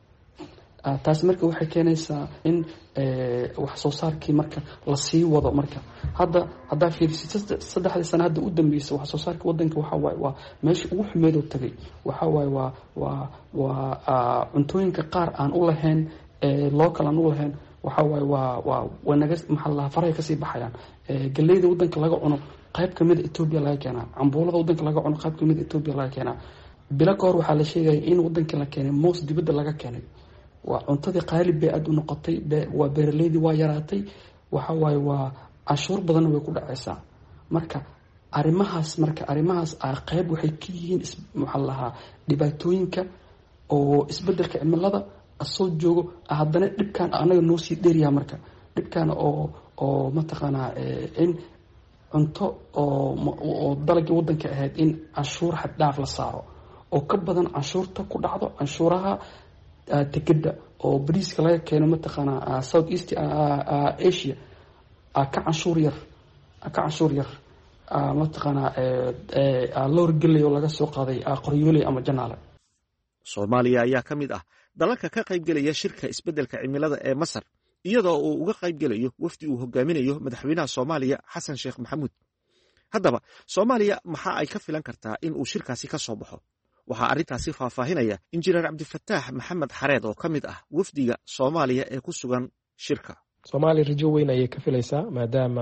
taasi marka waxay keenaysaa in wax soo saarkii marka lasii wado. marka hadda haddaa fiirisid saddexdii sano hadda u dambeysay wax soo saarka wadanka waxaa waaye waa meesha ugu xumeedoo tagay. waxaa waaye waa waa waa cuntooyinka qaar aan u lahayn local aan u lahayn waxaa waaye waa waa wanaga maxaa lahaa farahay kasii baxayaan. galeyda wadanka laga cuno qayb kamida Ethiopia laga keenaa, cambuulada wadanka laga cuno qayb kamida Ethiopia laga keenaa. bilo ka hor waxaa la sheegaya in wadanka la keenay moos dibadda laga keenay. waa cuntadii qaalib bay aad u noqotay, waa beeraleydii waa yaraatay. waxa waaye waa canshuur badanna way ku dhacaysaa. marka arrimahaas marka arrimahaas qayb waxay ka yihiin maxaa lahaa dhibaatooyinka oo isbedelka cimilada asoo joogo. haddana dhibkan anaga noo sii dheeryaha marka dhibkan oo oo mataqaanaa in cunto oo oo dalagii wadanka ahayd in canshuur xad dhaaf la saaro oo ka badan canshuurta ku dhacdo canshuuraha tikida oo bariiska laga keeno mataqaanaa South East Asia ka canshuur yar ka canshuur yar mataqaanaa loor galey oo laga soo qaaday qoryooley ama janaale. Soomaaliya ayaa ka mid ah dalalka ka qaybgelaya shirka isbeddelka cimilada ee Masar, iyadoo uu uga qaybgelayo wafdi uu hogaaminayo madaxweynaha Soomaaliya Xasan Sheekh Maxamuud. haddaba Soomaaliya maxaa ay ka filan kartaa in uu shirkaasi ka soo baxo? waxaa arrintaasi faahfaahinaya injineer Cabdifataax Maxamed Xareed oo ka mid ah wafdiga Soomaaliya ee ku sugan shirka. Soomaaliya rajo weyn ayay ka filaysaa maadaama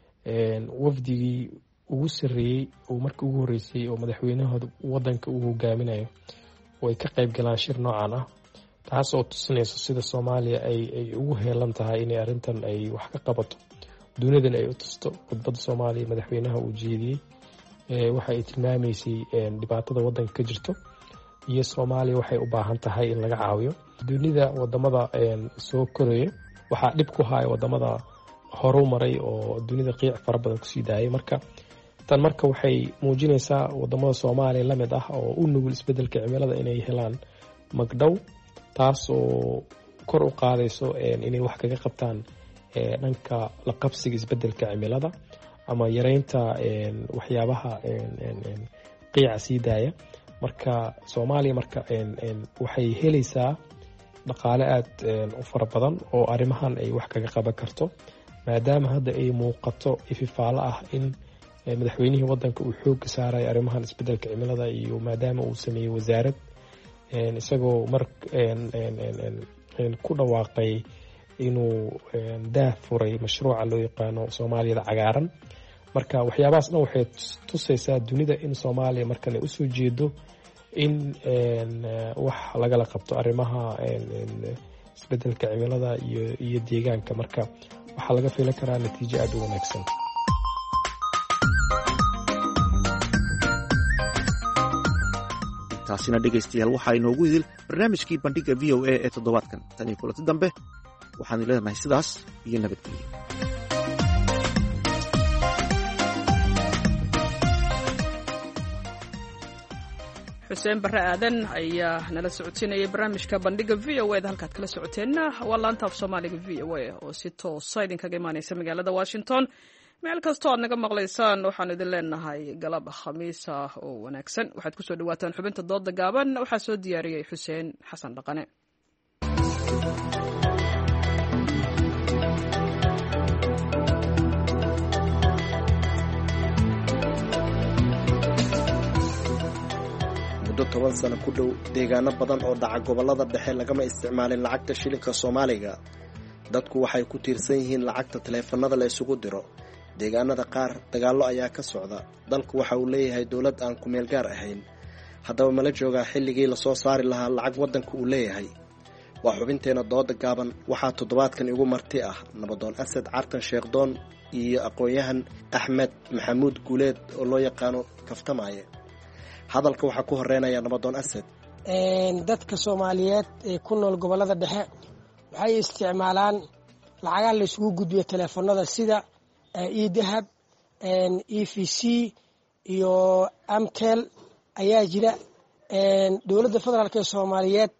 wafdigii ugu sarreeyey oo markii ugu horreysay oo madaxweynaha wadanka uu hogaaminayo oo ay ka qayb galaan shir noocan ah, taas oo tusinaysa sida Soomaaliya ay ay ugu heelan tahay in arrintan ay wax ka qabato, dunidan ay u tusto. khudbadda Soomaaliya madaxweynaha uu jeediyey waxa ay tilmaamaysay dhibaatada wadanka ka jirto iyo Soomaaliya waxay u baahan tahay in laga caawiyo. dunida wadamada soo koraya waxaa dhib ku haya wadamada horu maray oo dunida qiic fara badan kusii daayay. marka tan marka waxay muujinaysaa wadamada Soomaaliya la mid ah oo u nugul isbedelka cimilada inay helaan magdhow, taas oo kor u qaadayso inay wax kaga qabtaan dhanka la qabsiga isbedelka cimilada ama yareynta waxyaabaha qiica sii daaya. marka Soomaaliya marka waxay helaysaa dhaqaale aad u fara badan oo arrimahan ay wax kaga qaban karto, maadaama hadda ay muuqato ififaalo ah in madaxweynihii wadanka uu xoog saaray arrimahan isbedelka cimilada iyo maadaama uu sameeyey wasaarad isagoo mar ku dhawaaqay inuu daah furay mashruuca loo yaqaano Soomaaliyada cagaaran. marka waxyaabahaas dhan waxay tusaysaa dunida in Soomaaliya markan ay usoo jeedo in wax lagala qabto arrimaha isbedelka cimilada iyo iyo deegaanka. marka waxaa laga filan karaa natiijo aad u wanaagsan. taasina dhegaystayaal waxaa inoogu idil barnaamijkii bandhiga v o a ee toddobaadkan. tan iyo kulanti dambe waxaan leenahay sidaas iyo nabadgelyo. xuseen barre aadan ayaa nala socodsiinayay barnaamijka bandhiga v o a da halkaad kala socoteenna waa laanta af soomaaliga v o a oo si toosa idinkaga imaanaysa magaalada Washington. meel kastoo aad naga maqlaysaan waxaan idin leenahay galab khamiis ah oo wanaagsan. waxaad ku soo dhawaataan xubinta dooda gaaban, waxaa soo diyaariyey xuseen xasan dhaqane. toban sano ku dhow deegaano badan oo dhaca gobollada dhexe lagama isticmaalin lacagta shilinka Soomaaliga. dadku waxay ku tiirsan yihiin lacagta taleefanada la isugu diro. deegaanada qaar dagaallo ayaa ka socda. dalku waxa uu leeyahay dowlad aan ku meel gaar ahayn. haddaba mala joogaa xilligii la soo saari lahaa lacag waddanku uu leeyahay? waa xubinteena dooda gaaban. waxaa toddobaadkan igu marti ah nabadoon Asad Cartan Sheekdoon iyo aqoon-yahan Axmed Maxamuud Guuleed oo loo yaqaano Kaftamaaye. hadalka waxaa ku horeynaya nabadoon Asad. dadka Soomaaliyeed ee ku nool gobolada dhexe waxay isticmaalaan lacagaha la isugu gudbiyo taleefanada sida e-dahab e v c iyo amtel ayaa jira dowladda federaalk ee soomaaliyeed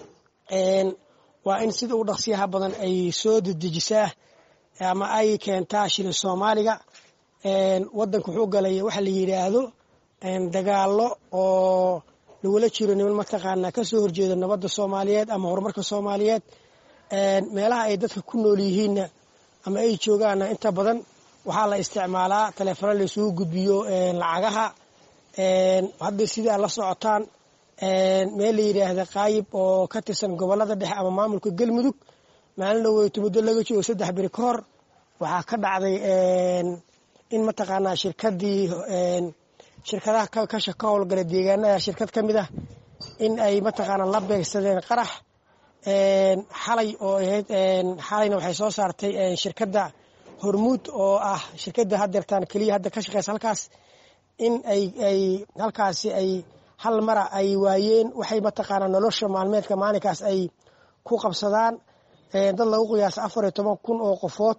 waa in sida ugu dhaqsiyaha badan ay soo dedejisaa ama ay keentaa shilin soomaaliga wadanka wuxuu galay waxa la yidhaahdo dagaalo oo lagula jiro niman mataqaanaa kasoo horjeeda nabadda soomaaliyeed ama horumarka soomaaliyeed meelaha ay dadka ku nool yihiinna ama ay joogaanna inta badan waxaa la isticmaalaa taleefano la isugu gudbiyo lacagaha hadda sidaa la socotaan meel la yidhaahda qaayib oo ka tirsan gobolada dhexe ama maamulka galmudug maalin dhaweyto muddo laga joogo saddex beri ka hor waxaa ka dhacday in mataqaanaa shirkadii shirkadaha ka howlgala deegaanada shirkad ka mid ah in ay mataqaanaa la beegsadeen qarax xalay oo ahayd xalayna waxay soo saartay shirkadda hormuud oo ah shirkadda haddeertaan keliya hadda ka shaqeysa halkaas in ay ay halkaasi ay hal mara ay waayeen waxay mataqaanaa nolosha maalmeedka maalinkaas ay ku qabsadaan dad lagu qiyaasa afar iyo toban kun oo qofood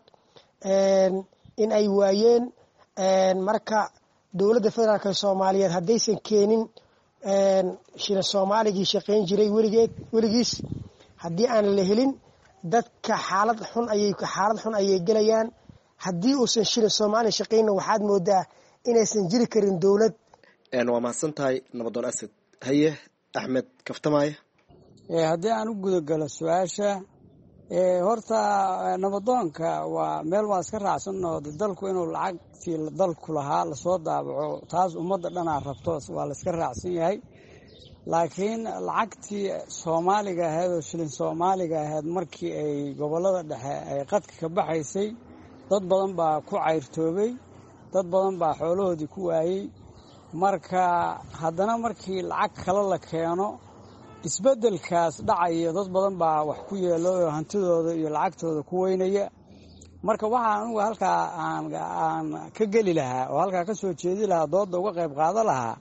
in ay waayeen marka dowladda federaalk soomaaliyeed haddaysan keenin shilin soomaaligii shaqayn jiray weligeed weligiis haddii aan la helin dadka xaalad xun ayay xaalad xun ayay gelayaan haddii uusan shilin soomaali shaqaynna waxaad moodaa inaysan jiri karin dowlad waa mahadsan tahay nabadoon asad haye axmed kaftamaaye haddii aan u gudagalo su-aasha horta nabadoonka waa meel waa iska raacsan oo dalku inuu lacagtii dalku lahaa lasoo daabaco taas ummadda dhanaa rabto waa la iska raacsan yahay laakiin lacagtii soomaaliga ahayd oo shilin soomaaliga ahayd markii ay gobollada dhexe ay qadka ka baxaysay dad badan baa ku cayrtoobay dad badan baa xoolahoodii ku waayey marka haddana markii lacag kale la keeno isbeddelkaas dhacaya dad badan baa wax ku yeelo oo hantidooda iyo lacagtooda ku weynaya marka waxaa anugu halkaa aan ka geli lahaa oo halkaa ka soo jeedi lahaa doodda uga qayb qaada lahaa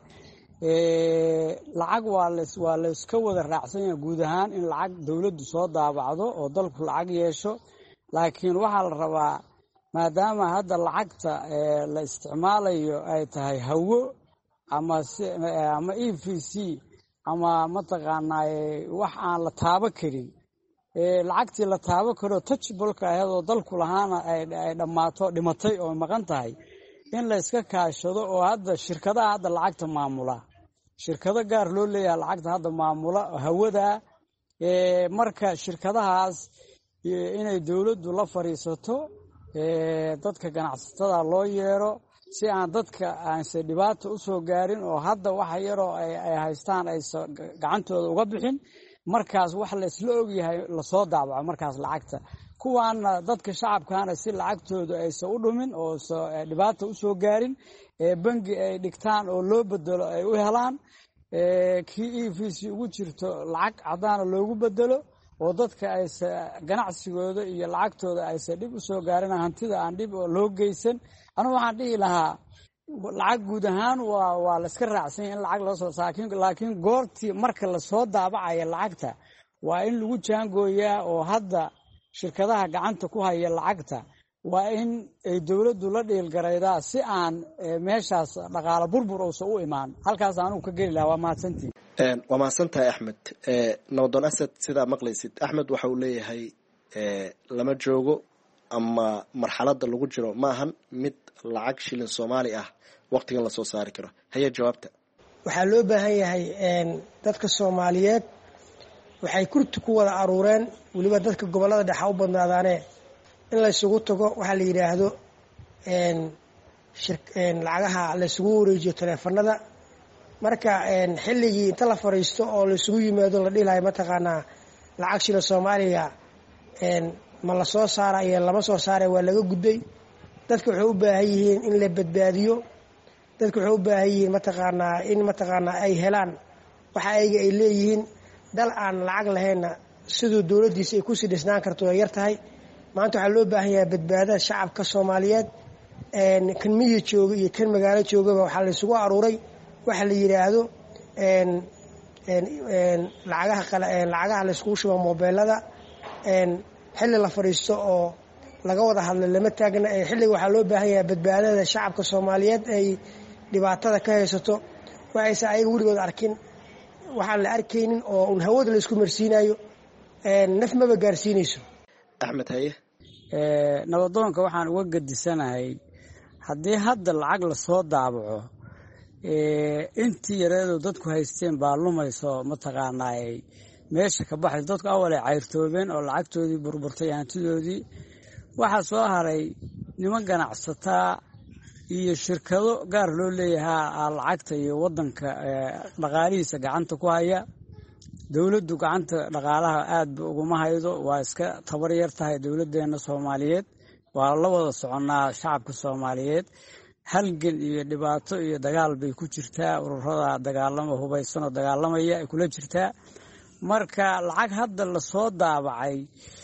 lacag waa layska wada raacsan yahay guud ahaan in lacag dowladdu soo daabacdo oo dalku lacag yeesho laakiin waxaa la rabaa maadaama hadda lacagta la isticmaalayo ay tahay hawo ama ama e v c ama mataqaanaa wax aan la taabo karin lacagtii la taabo karo touchbalka ahayd oo dalku lahaana ay dhammaato dhimatay oo maqan tahay in la iska kaashado oo hadda shirkadaha hadda lacagta maamula shirkado gaar loo leeyahay lacagta hadda maamula hawada marka shirkadahaas inay dowladdu la fadhiisato dadka ganacsatada loo yeero si aan dadka aanse dhibaato u soo gaarin oo hadda waxa yaroo ay haystaan aysa gacantooda uga bixin markaas wax laysla ogyahay lasoo daabaco markaas lacagta kuwaana dadka shacabkaana si lacagtooda aysa u dhumin oo dhibaato u soo gaarin bangi ay dhigtaan oo loo bedelo ay u helaan kii e v c ugu jirto lacag caddaana loogu bedelo oo dadka aysa ganacsigooda iyo lacagtooda aysa dhib u soo gaarin hantida aan dhib loo geysan anugu waxaan dhihi lahaa lacag guud ahaan waa waa la iska raacsanya in lacag loo soo saakin laakiin goortii marka lasoo daabacaya lacagta waa in lagu jaangooyaa oo hadda shirkadaha gacanta ku haya lacagta waa in ay dowladdu la dhiilgaraydaa si aan meeshaas dhaqaalo burbur uusan u imaan halkaas anugu ka geli lahaa waa mahadsantiin waa mahadsan tahay axmed nabadoon asad sidaa maqlaysid axmed waxa uu leeyahay lama joogo ama marxaladda lagu jiro maahan mid lacag shilin soomaali ah waqtigan lasoo saari karo haya jawaabta waxaa loo baahan yahay dadka soomaaliyeed waxay kurti ku wada aruureen weliba dadka gobollada dhexa u badnaadaane in laysugu tago waxaa la yidhaahdo lacagaha laysugu wareejiyo taleefanada marka xilligii inta la fadhiisto oo laysugu yimaado la dhihi lahay mataqaanaa lacag shilin soomaaliga ma la soo saara iyo lama soo saara waa laga gudbay dadka waxay u baahan yihiin in la badbaadiyo dadka waxay u baahan yihiin mataqaanaa in mataqaanaa ay helaan waxa ayaga ay leeyihiin dal aan lacag lahaynna siduu dowladdiisa ay kusii dhisnaan karto way yar tahay maanta waxaa loo baahan yahay badbaadada shacabka soomaaliyeed kan miyi jooga iyo kan magaalo joogaba waxaa laysugu aruuray waxa la yidhaahdo lacagaha lacagaha layskugu shuba mobeelada xilli la fadhiisto oo laga wada hadla lama taagna xilliga waxaa loo baahan yahay badbaadada shacabka Soomaaliyeed ay dhibaatada ka haysato waxayse ayaga weligood arkin waxaan la arkaynin oo un hawada la isku marsiinayo naf maba gaarsiinayso. Axmed Haye nabadoonka waxaan uga gadisanahay haddii hadda lacag la soo daabaco intii yareedo dadku haysteen baa lumayso mataqaanaa meesha ka baxay dadku awalay cayrtoobeen oo lacagtoodii burburtay hantidoodii waxaa soo haray niman ganacsataa iyo shirkado gaar loo leeyahay lacagta iyo wadanka dhaqaalihiisa gacanta ku haya dawladdu gacanta dhaqaalaha aad uguma haydo waa iska tabar yar tahay dawladeena Soomaaliyeed waa la wada soconaa shacabka Soomaaliyeed halgan iyo dhibaato iyo dagaal bay ku jirtaa ururada dagaalamo hubaysan oo dagaalamaya ay kula jirtaa marka lacag hadda la soo daabacay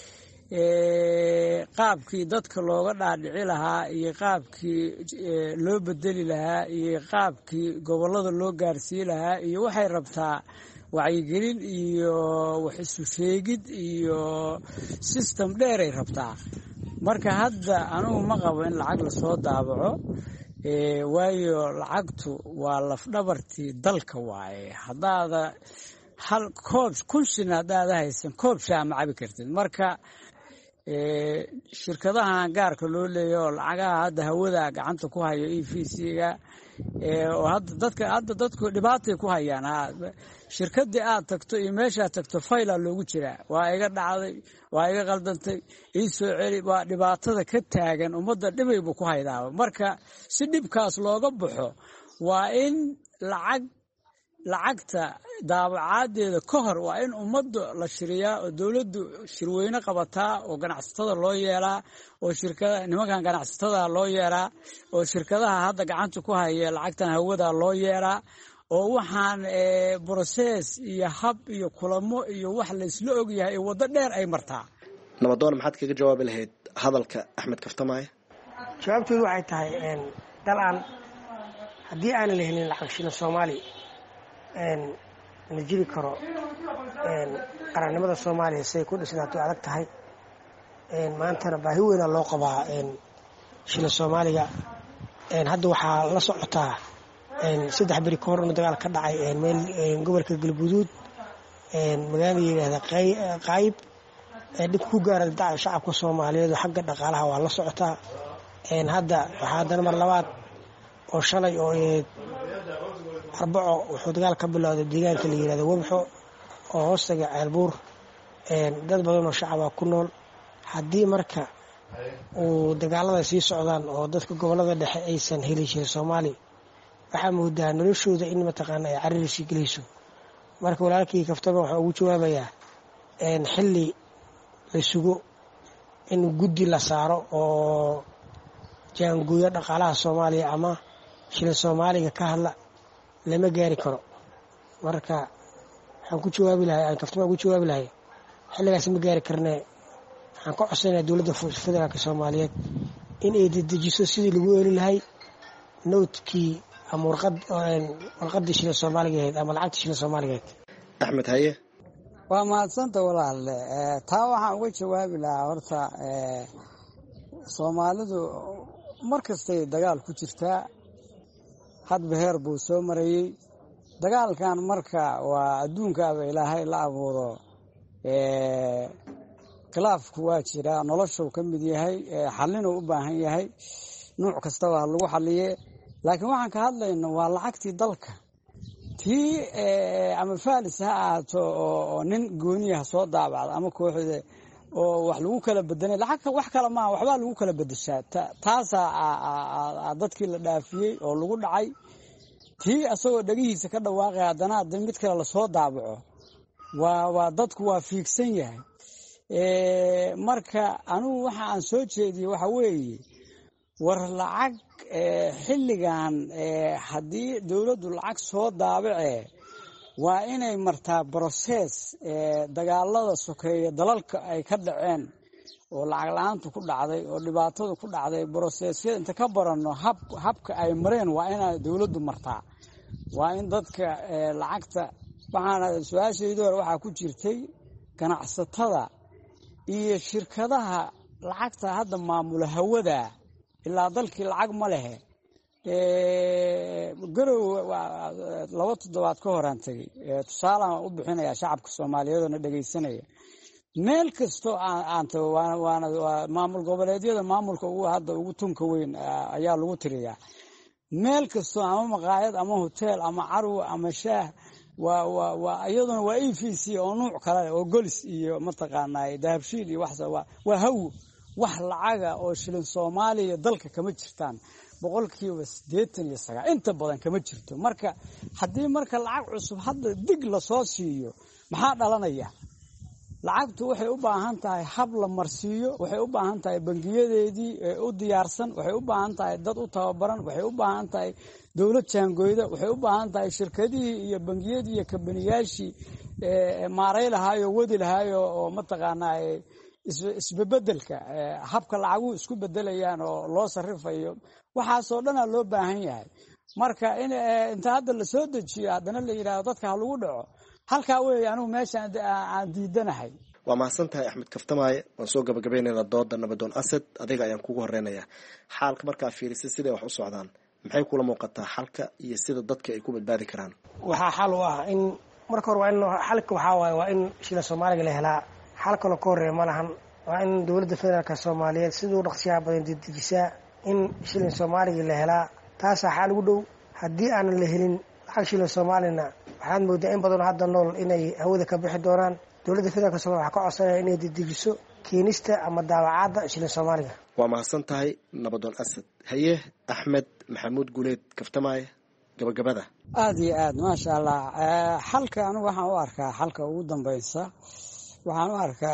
ee qaabkii dadka looga dhaadhici lahaa iyo qaabkii loo bedeli lahaa iyo qaabkii gobolada loo gaarsiin lahaa iyo waxay rabtaa wacyigelin iyo wax isu sheegid iyo system dheer ay rabtaa marka hadda anigu ma qabo in lacag la soo daabaco ee waayo lacagtu waa laf dhabartii dalka waaye hadaada hal koob kun shilin hadaada haysan koob shaa ma cabi kartid marka ee shirkadaha gaarka loo leeyahay lacagaha hadda hawada gacanta ku hayo E V C-ga ee oo hadda dadka hadda dadku dhibaatay ku hayaan shirkadii aad tagto iyo meesha tagto fayl loogu jira waa iga dhacday waa iga qaldantay ii soo celi waa dhibaatada ka taagan umada dhibaybu ku haydaa marka si dhibkaas looga baxo waa in lacag lacagta daabacadeeda ka hor waa in umada la shiriyaa oo dawladdu shirweyne qabataa oo ganacsatada loo yeelaa oo shirkadaha nimankan ganacsatada loo yeelaa oo shirkadaha hadda gacanta ku haya lacagtan hawada loo yeelaa oo waxaan ee process iyo hab iyo kulamo iyo wax la isla og yahay wada dheer ay martaa. nabadoon maxaad kaga jawaabi lahayd hadalka Axmed Kaftamaay? jawaabteedu waxay tahay een dalaan haddii aan la helin lacag shilin Soomaali een la jiri karo een qarannimada Soomaaliya say ku dhisnaato adag tahay een maantana baahi weyn loo qabaa een shilin Soomaaliga een hadda waxaa la socotaa een saddex bari ka hor dagaal ka dhacay een meel gobolka Galguduud een magaalada yiraahdo Qayb ee dib ku gaaray dacay shacabka Soomaaliyeed xagga dhaqaalaha waa la socotaa een hadda waxaa dan mar labaad oo shalay oo arbaco wuxuu dagaal ka bilowday deegaanka la yiraahdo Wabxo oo hoostaga Ceelbuur een dad badan oo shacab ku nool haddii marka uu dagaalada sii socdaan oo dadka gobolada dhexe aysan helin shir Soomaali waxaa moodaa noloshooda in mataqaana ay cariirsi gelayso marka walaalkii Kaftama waxa uu jawaabayaa een xilli la sugo in guddi la saaro oo jaanguyo dhaqaalaha Soomaaliya ama shilin Soomaaliga ka hadla lama gaari karo marka waxaan ku jawaabi lahaa Kaftama ku jawaabi lahaa xilligaas ma gaari karnaa waxaan ku codsanayaa dawladda federaalka Soomaaliyeed in ay dedejiso sidii lagu heli lahaa noodkii ama warqad warqadii shilin Soomaaliga ama lacagta shilin Soomaaliga. Axmed Haye waa maadsanta walaalle taa waxaan uga jawaabi lahaa horta ee Soomaalidu markastay dagaal ku jirtaa hadba heer buu soo marayay dagaalkan marka waa adduunkaaba ilaahay la abuuro ee khilaafku waa jira noloshu ka mid yahay xallin u baahan yahay nooc kasta waa lagu xalliye laakiin waxaan ka hadlaynaa waa lacagtii dalka tii ama faalis ha ahaato oo nin gooniyaha soo daabacda ama kooxda oo wax lagu kala bedelay lacag wax kala ma waxba lagu kala bedeshaa taasa dadkii la dhaafiyay oo lagu dhacay tii asagoo dhagihiisa ka dhawaaqay hadana mid kale la soo daabaco waa waa dadku waa fiigsan yahay ee marka anigu waxa aan soo jeediyay waxa weeye war lacag xilligan haddii dawladdu lacag soo daabace waa inay martaa process dagaalada sokeeye dalalka ay ka dhaceen oo lacag la'aantu ku dhacday oo dhibaatada ku dhacday processyada inta ka baranno hab habka ay mareen waa inay dawladdu martaa waa in dadka lacagta waxaana su-aashayda hore waxaa ku jirtay ganacsatada iyo shirkadaha lacagta hadda maamula hawada ilaa dalkii lacag ma lehe garow laba toddobaad ka horaan tegey tusaalaan u bixinayaa shacabka soomaaliyeed oo na dhegaysanaya meel kastoo aan tago waana maamul goboleedyada maamulka ugu hadda ugu tunka weyn ayaa lagu tiriyaa meel kastoo ama maqaayad ama hotel ama carwo ama shaah waa waa waa iyaduna waa e v c oo nuuc kale oo golis iyo mataqaanaa dahabshiil iyo wax waa hawo wax lacaga oo shilin Soomaaliya dalka kama jirtaan boqolkiiba siddeetan iyo sagaal inta badan kama jirto marka haddii marka lacag cusub hadda dig la soo siiyo maxaa dhalanaya lacagtu waxay u baahan tahay hab la marsiiyo waxay u baahan tahay bangiyadeedii u diyaarsan waxay u baahan tahay dad u tababaran waxay u baahan tahay dawlad jaangooyda waxay u baahan tahay shirkadihii iyo bangiyadii iyo kabaniyaashii maaray lahaayo wadi lahaayo oo mataqaanaa isbebedelka habka lacagu isku bedelayaan oo loo sarifayo waxaasoo dhanaa loo baahan yahay marka in inta hadda la soo dejiyo haddana la yidhaahdo dadka ha lagu dhaco halkaa weeye anigu meeshaan aan diidanahay waa mahadsan tahay axmed kaftamaaye waan soo gabagabaynaynaa dooda nabadoon asad adiga ayaan kugu horeynayaa xaalka markaa fiirisay siday wax u socdaan maxay kula muuqataa xalka iyo sida dadka ay ku badbaadi karaan waxaa xal u ah in marka hore waa in xalka waxaa waaye waa in shilin Soomaaliga la helaa xal kale ka horeeya ma lahan waa in dowladda federaalka Soomaaliyeed sidoo dhaqsiyaha badan dejisaa in shilin Soomaaliga la helaa taasaa xal ugu dhow haddii aan la helin lacag shilin Soomaalina waxaan moodaa in badan hadda nool inay hawada ka bixi doonaan dowladda federaalka Soomaaliya waxa ka codsanaya inay dejiso keenista ama daawacaadda shilin Soomaaliga waa mahadsan tahay nabadoon asad haye axmed maxamuud guleed kaftamaaye gabagabada aad iyo aad maasha allah xalka anigu waxaan u arkaa xalka ugu dambaysa waxaan u arkaa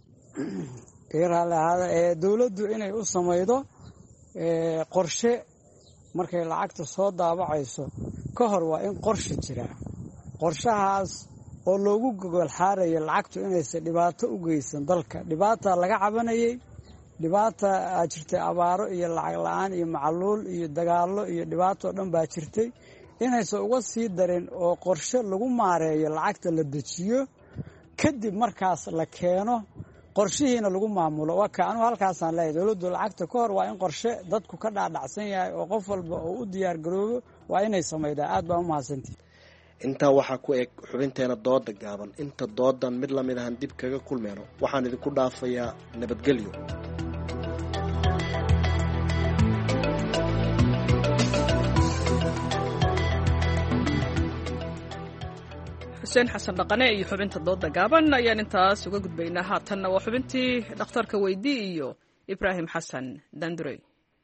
ee dawladdu inay u samaydo qorshe markay lacagta soo daabacayso ka hor waa in qorshe jira qorshahaas oo loogu gogol xaarayo lacagtu inaysan dhibaato u geysan dalka dhibaata laga cabanayay dhibaata jirtay abaaro iyo lacag la-aan iyo macaluul iyo dagaallo iyo dhibaato dhan baa jirtay inaysan uga sii darin oo qorshe lagu maareeyo lacagta la dejiyo kadib markaas la keeno qorshihiina lagu maamulo waa ka anigu halkaasaan leeyahay dowladdu lacagta ka hor waa in qorshe dadku ka dhaadhacsan yahay oo qof walba oo u diyaar garoobo waa inay samaydaa aad baa u mahadsantihi intaa waxaa ku eg xubinteena dooda gaaban inta doodan mid lamid ahan dib kaga kulmeyno waxaan idinku dhaafayaa nabadgelyo xuseen xasan dhaqane iyo xubinta dooda gaaban ayaan intaas uga gudbaynaa haatanna waa xubintii dhakhtarka weydii iyo ibraahim xasan dandurey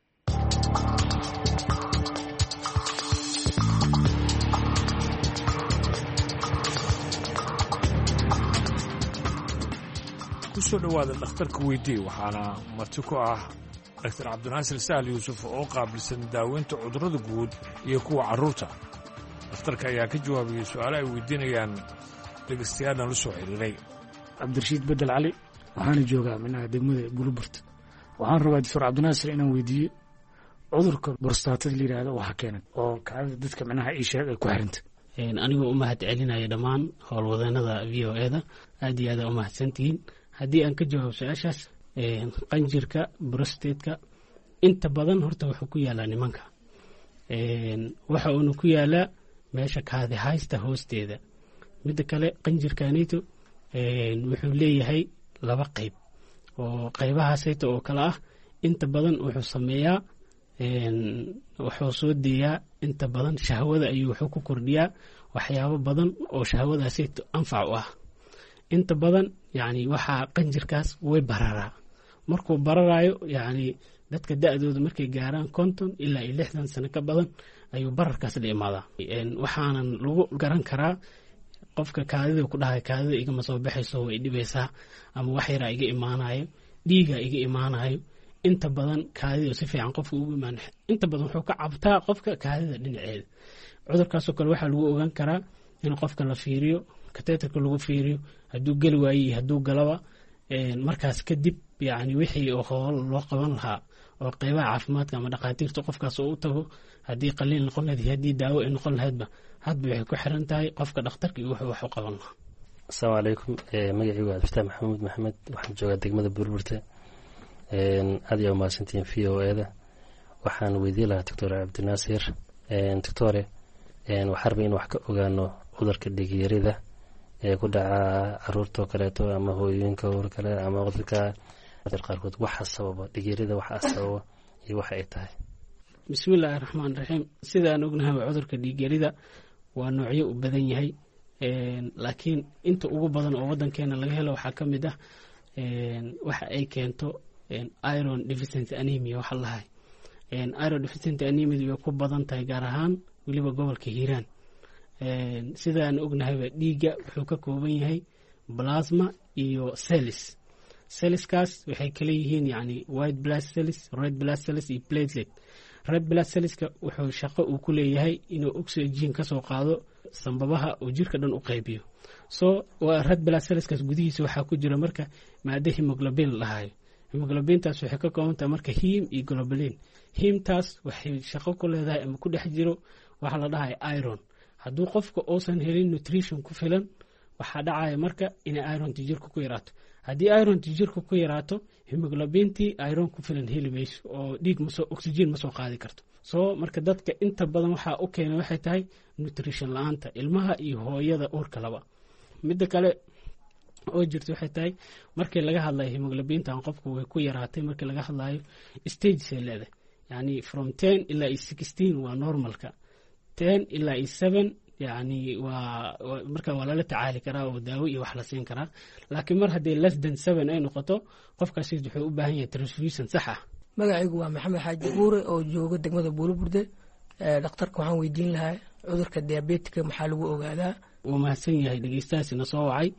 kusoo dhowaada dhakhtarka weydii waxaana marti ku ah daktar cabdinaasir sahal yuusuf oo qaabilsan daaweynta cudurrada guud iyo kuwa carruurta dhakhtarka ayaa ka jawaabayay su-aale ay weydiinayaan dhegaystayaadhan la soo xiriiray cabdirashiid bedel cali waxaana joogaa minaha degmada buluburt waxaan rabaa doctor cabdinaasir inaan weydiiyo cudurka borstaatada la yidhaahdo waxa keenan oo kacdada dadka minaha ii sheeg ay ku xiranta anigoo u mahad celinaya dhammaan howlwadeenada v o eda aad iyo aad u mahadsantihiin haddii aan ka jawaabo su-aashaas qanjirka brostatka inta badan horta wuxuu ku yaalaa nimanka waxa uuna ku yaalaa meesha kaadi haysta hoosteeda midda kale qanjirkanito wuxuu leeyahay laba qayb oo qaybahaasayta oo kale ah inta badan wuxuu sameeyaa wuxuu soo deeyaa inta badan shahwada ayuu wuxuu ku kordhiyaa waxyaabo badan oo shahwadaasayta anfac u ah inta badan yani waxaa qanjirkaas way bararaa markuu bararaayo yani dadka da-dooda markay gaaraan konton ilaa iyo lixdan sano ka badan ayuu bararkaas la imaadaa waxaanan lagu garan karaa qofka kaadida ku dhahay kaadida igama soo baxayso way dhibaysaa ama wax yaraa iga imaanayo dhiigaa iga imaanayo inta badan kaadida si fiican qofka ugu imaan inta badan wuxuu ka cabtaa qofka kaadida dhinaceeda cudurkaasoo kale waxaa lagu ogaan karaa in qofka la fiiriyo kateetarka lagu fiiriyo hadduu geli waaye iyo hadduu galaba markaas kadib yani wixii oo hool loo qaban lahaa oo qeybaha caafimaadka ama dhakhaatiirta qofkaas oo u tago haddii qaliin noqon lahayd iyo haddii daawo ay noqon lahaydba hadba waxay ku xiran tahay qofka dhakhtarka iyo wuxuu wax u qaban lahaa asalaamu calaykum magacaygu waa abdiftaax maxamuud maxamed waxaan joogaa degmada burburte aad iyo umahadsantihiin v o e da waxaan weydiin lahaa doctor cabdinaasir doctore waxaan rabay in wax ka ogaano cudurka dhigyarida ee ku dhaca caruurtoo kaleeto ama hooyooyinka or kale ama cudurka qaarkood waxa sababa dhigyarida waxa sababa iyo waxa ay tahay. bismillaahi raxmaan raxiim. sidaan ognahay cudurka dhigyarida waa noocyo u badan yahay laakiin inta ugu badan oo wadankeena laga helo waxaa ka mid ah waxa ay keento iron deficiency anemia waxa lahay iron deficiency anemia way ku badan tahay gaar ahaan weliba gobolka Hiiraan. sidaan ognahay dhiiga wuxuu ka kooban yahay plasma iyo cells. cellskaas waxay kala yihiin yani white blood cells, red blood cells iyo platelet. red blood cellska wuxuu shaqo uu ku leeyahay inuu oxygen ka soo qaado sambabaha oo jirka dhan u qaybiyo. so waa red blood cellskaas gudihiisa waxaa ku jira marka maada hemoglobin lahayo. hemoglobintaas waxay ka kooban tahay marka heme iyo globulin. hemtaas waxay shaqo ku leedahay ama ku dhex jiro waxa la dhahay iron. hadduu qofka uusan helin nutrition ku filan waxaa dhacaya marka inay ironta jirka ku yaraato. haddii ironta jirka ku yaraato hemoglobintii iron ku filan heli mayso oo dhiig masoo oxygen ma soo qaadi karto. soo marka dadka inta badan waxaa u keenay waxay tahay nutrition la-aanta ilmaha iyo hooyada uurka laba. midda kale oo jirta waxay tahay markii laga hadlayo hemoglobintan qofku way ku yaraatay markii laga hadlayo stages ay leedahay yani from ten ilaa sixteen waa normalka, ten ilaa seven yani waa marka waa lala tacaali karaa oo daawo iyo wax la siin karaa. laakiin mar haddii less than seven ay noqoto qofkaasi wuxuu u baahan yahay transfusion sax ah. magacaygu waa maxamed xaaji buure oo jooga degmada buulaburde. dhakhtarka waxaan weydiin lahaa cudurka diabetika maxaa lagu ogaadaa? wuu mahadsan yahay dhegeystahaasina soo wacay.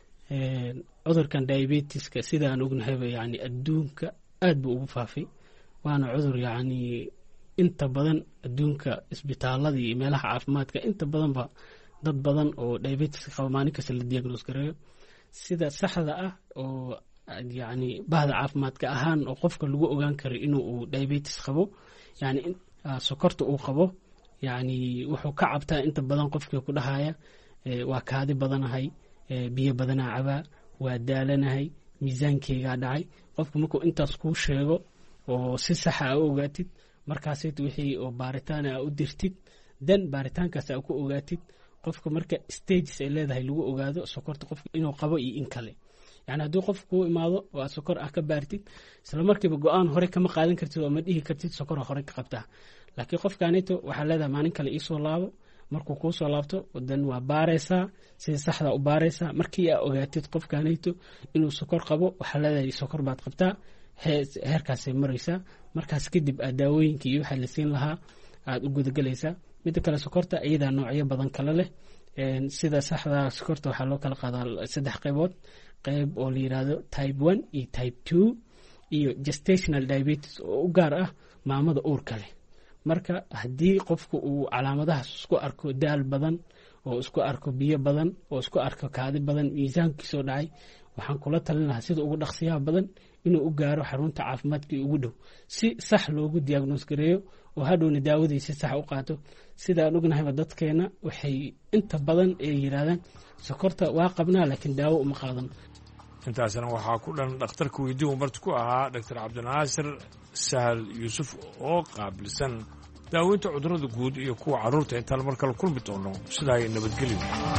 cudurkan diabetiska sidaan ognahayba yani adduunka aad buu ugu faafay waana cudur yani inta badan adduunka isbitaalada iyo meelaha caafimaadka inta badanba dad badan oo diabetiska qaba maalin kasta la diagnose gareeyo. sida saxda ah oo yani bahda caafimaadka ahaan oo qofka lagu ogaan karo inuu diabetes qabo yani sokorta uu qabo yani wuxuu ka cabtaa inta badan qofkii ku dhahaya waa kaadi badanahay, biyo badanaa cabaa, waa daalanahay, miisaankeygaa dhacay. qofku markuu intaas kuu sheego oo si saxa a u ogaatid markaasayt wixii oo baaritaan a u dirtid dan baaritaankaas a ku ogaatid qofka marka stages ay leedahay lagu ogaado sokorta qofka inuu qabo iyo in kale. yani haddii qof kuu imaado oo aad sokor ah ka baartid isla markiiba go-aan hore kama qaadan kartid oo ma dhihi kartid sokora hore ka qabtaa. laakiin qofkaanito waxaa leedahay maalin kale iisoo laabo, markuu kuu soo laabto dan waa baaraysaa sida saxda u baaraysaa. markii aa ogaatid qofkaanito inuu sokor qabo waxaa leedahay sokor baad qabtaa, heerkaasay maraysaa. markaas kadib aad daawooyinkii iyo waxaa la siin lahaa aada u gudagelaysaa. midda kale sokorta iyadaa noocyo badan kale leh. sida saxda sokorta waxaa loo kala qaadaa saddex qaybood, qayb oo la yidhaahdo type one iyo type two iyo gestational diabetes oo u gaar ah maamada uurka leh. marka haddii qofku uu calaamadahaas isku arko daal badan oo isku arko biyo badan oo isku arko kaadi badan miisaankiisoo dhacay waxaan kula talin lahaa sida ugu dhaqsiyaha badan inuu u gaaro xarunta caafimaadkii ugu dhow si sax loogu diagnoos gareeyo oo hadhowna daawadii si sax u qaato. sidaan ognahayba dadkeena waxay inta badan ay yidhaahdaan sokorta waa qabnaa laakiin daawo uma qaadano. intaasna waxaa ku dhan dhakhtarka weydii uu marti ku ahaa doctor cabdinaasir sahal yuusuf oo qaabilsan daaweynta cudurrada guud iyo kuwa carruurta. intaan mar kale kulmi doono sidaa ay nabadgelyo.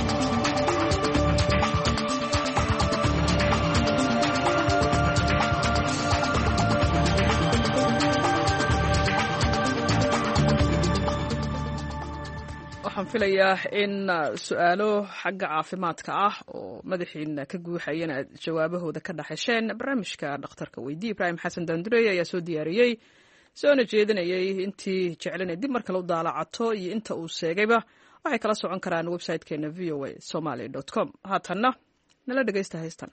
waxaan filayaa in su-aalo xagga caafimaadka ah oo madaxiina ka guuxayana aad jawaabahooda ka dhaxasheen. barnaamijka dhakhtarka weydii ibraahim xasan daandureey ayaa soo diyaariyey soona jeedinayay. intii jeclana dib mar kale u daalacato iyo inta uu sheegayba waxay kala socon karaan website-keena v o a somaly dot com. haatanna nala dhegaysta haystan.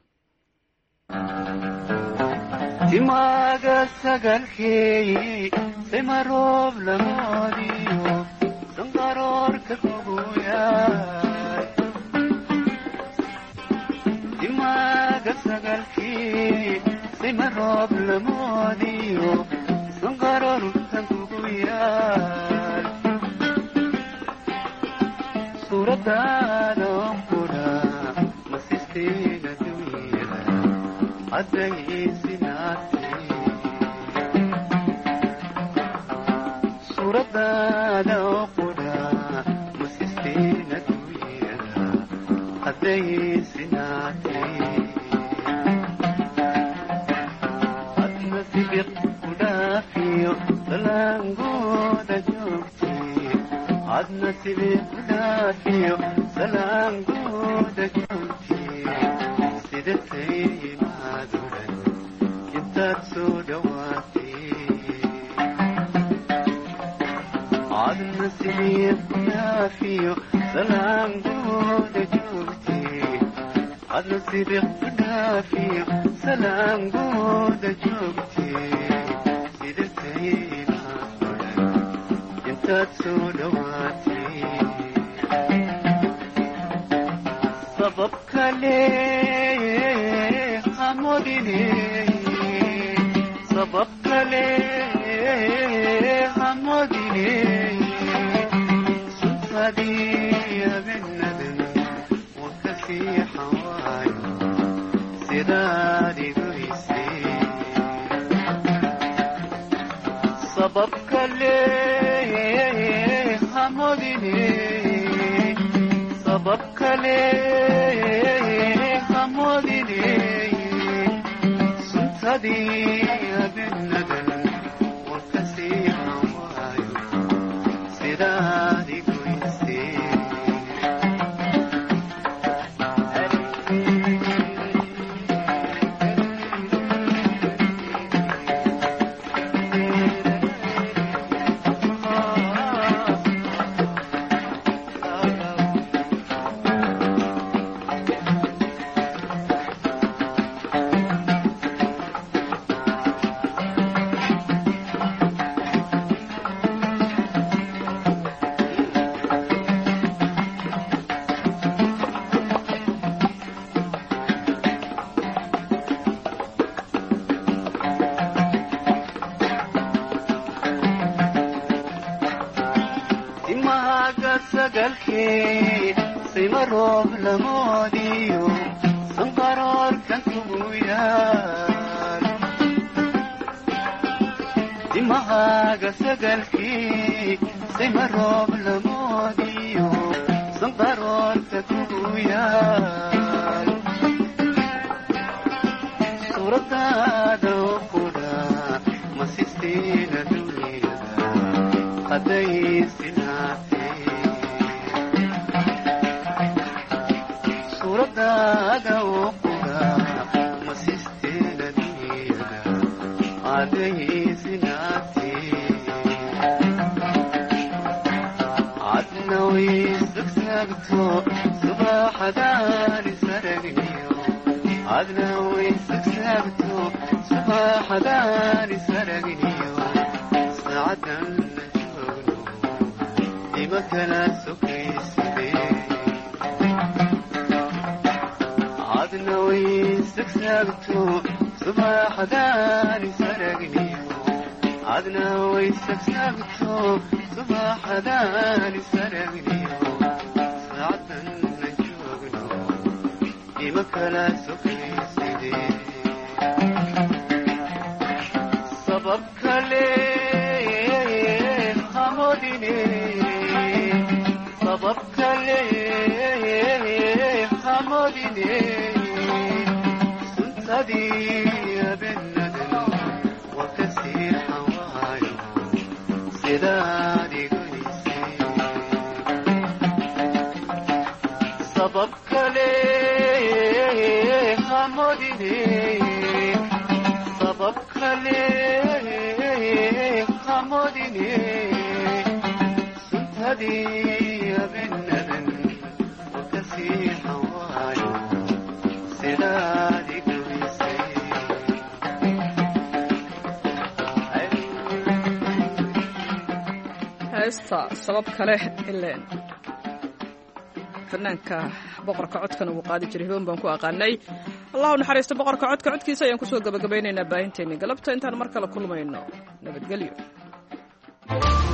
dimaaga sagalkeey simaroob lamoodiyo sanqaroorka kuguyaay dimaaga sagalkii simaroob lamoodiyo sanqaroorkan kuguyaay suuradaadan qudha masisteega dunyada caddayisinaatay suuradaada oo qudha musisteena duuyada hadday sinaatay adna sibiq ku dhaafiyo salaangooda joogtay adna sibiq ku dhaafiyo salaangooda joogtay sidatay imaaduran intaad soo dhawaatay adna sibiq ku dhaafiyo salaangooda joogtay adna sibiq ku dhaafiyo salaangooda joogtay sidatay imaaduran intaad soo dhawaatay sabab kale hamodine sabab kale hamodine suntadii abenadan wakasii xawaayo sidaad igoysay sabab kale hamodine sabab kale hamodine suntadii abenadan wakasii xawaayo sidaad igoysay sagalkii sima roob lamoodiyo sanqaroorkan kugu yaal dimahaaga sagalkii sima roob lamoodiyo sanqaroorka kugu yaal suuradaada oo qudha masistiina dunyada hadday sinaatay suuradaada oo qudha masisteena dunyada hadday sinaatay cadna way sagsaagto subaxadaan isaragniyo cadna way sagsaagto subaxadaan isaragniyo saacadan la joogno ima kala sokayside cadna way sagsaagto subaxadaan isaragniyo cadna way sagsaagto subaxadaan isaragniyo saacadan la joogno ima kala sokayside sabab kale hamodine sabab kale hamodine suntadii abenadan wakasii xawaayo sidaad igoysay sabab kale hamodine sabab kale hamodine suntadii abenadan wakasii xawaayo sidaad igoysay heesta sabab kale ileen fanaanka boqorka codkan uu qaadi jiray hiboon baan ku aqaanay allahu naxariisto boqorka codka codkiisa ayaan kusoo gabagabaynaynaa baahinteennii galabta intaan mar kale kulmayno nabadgelyo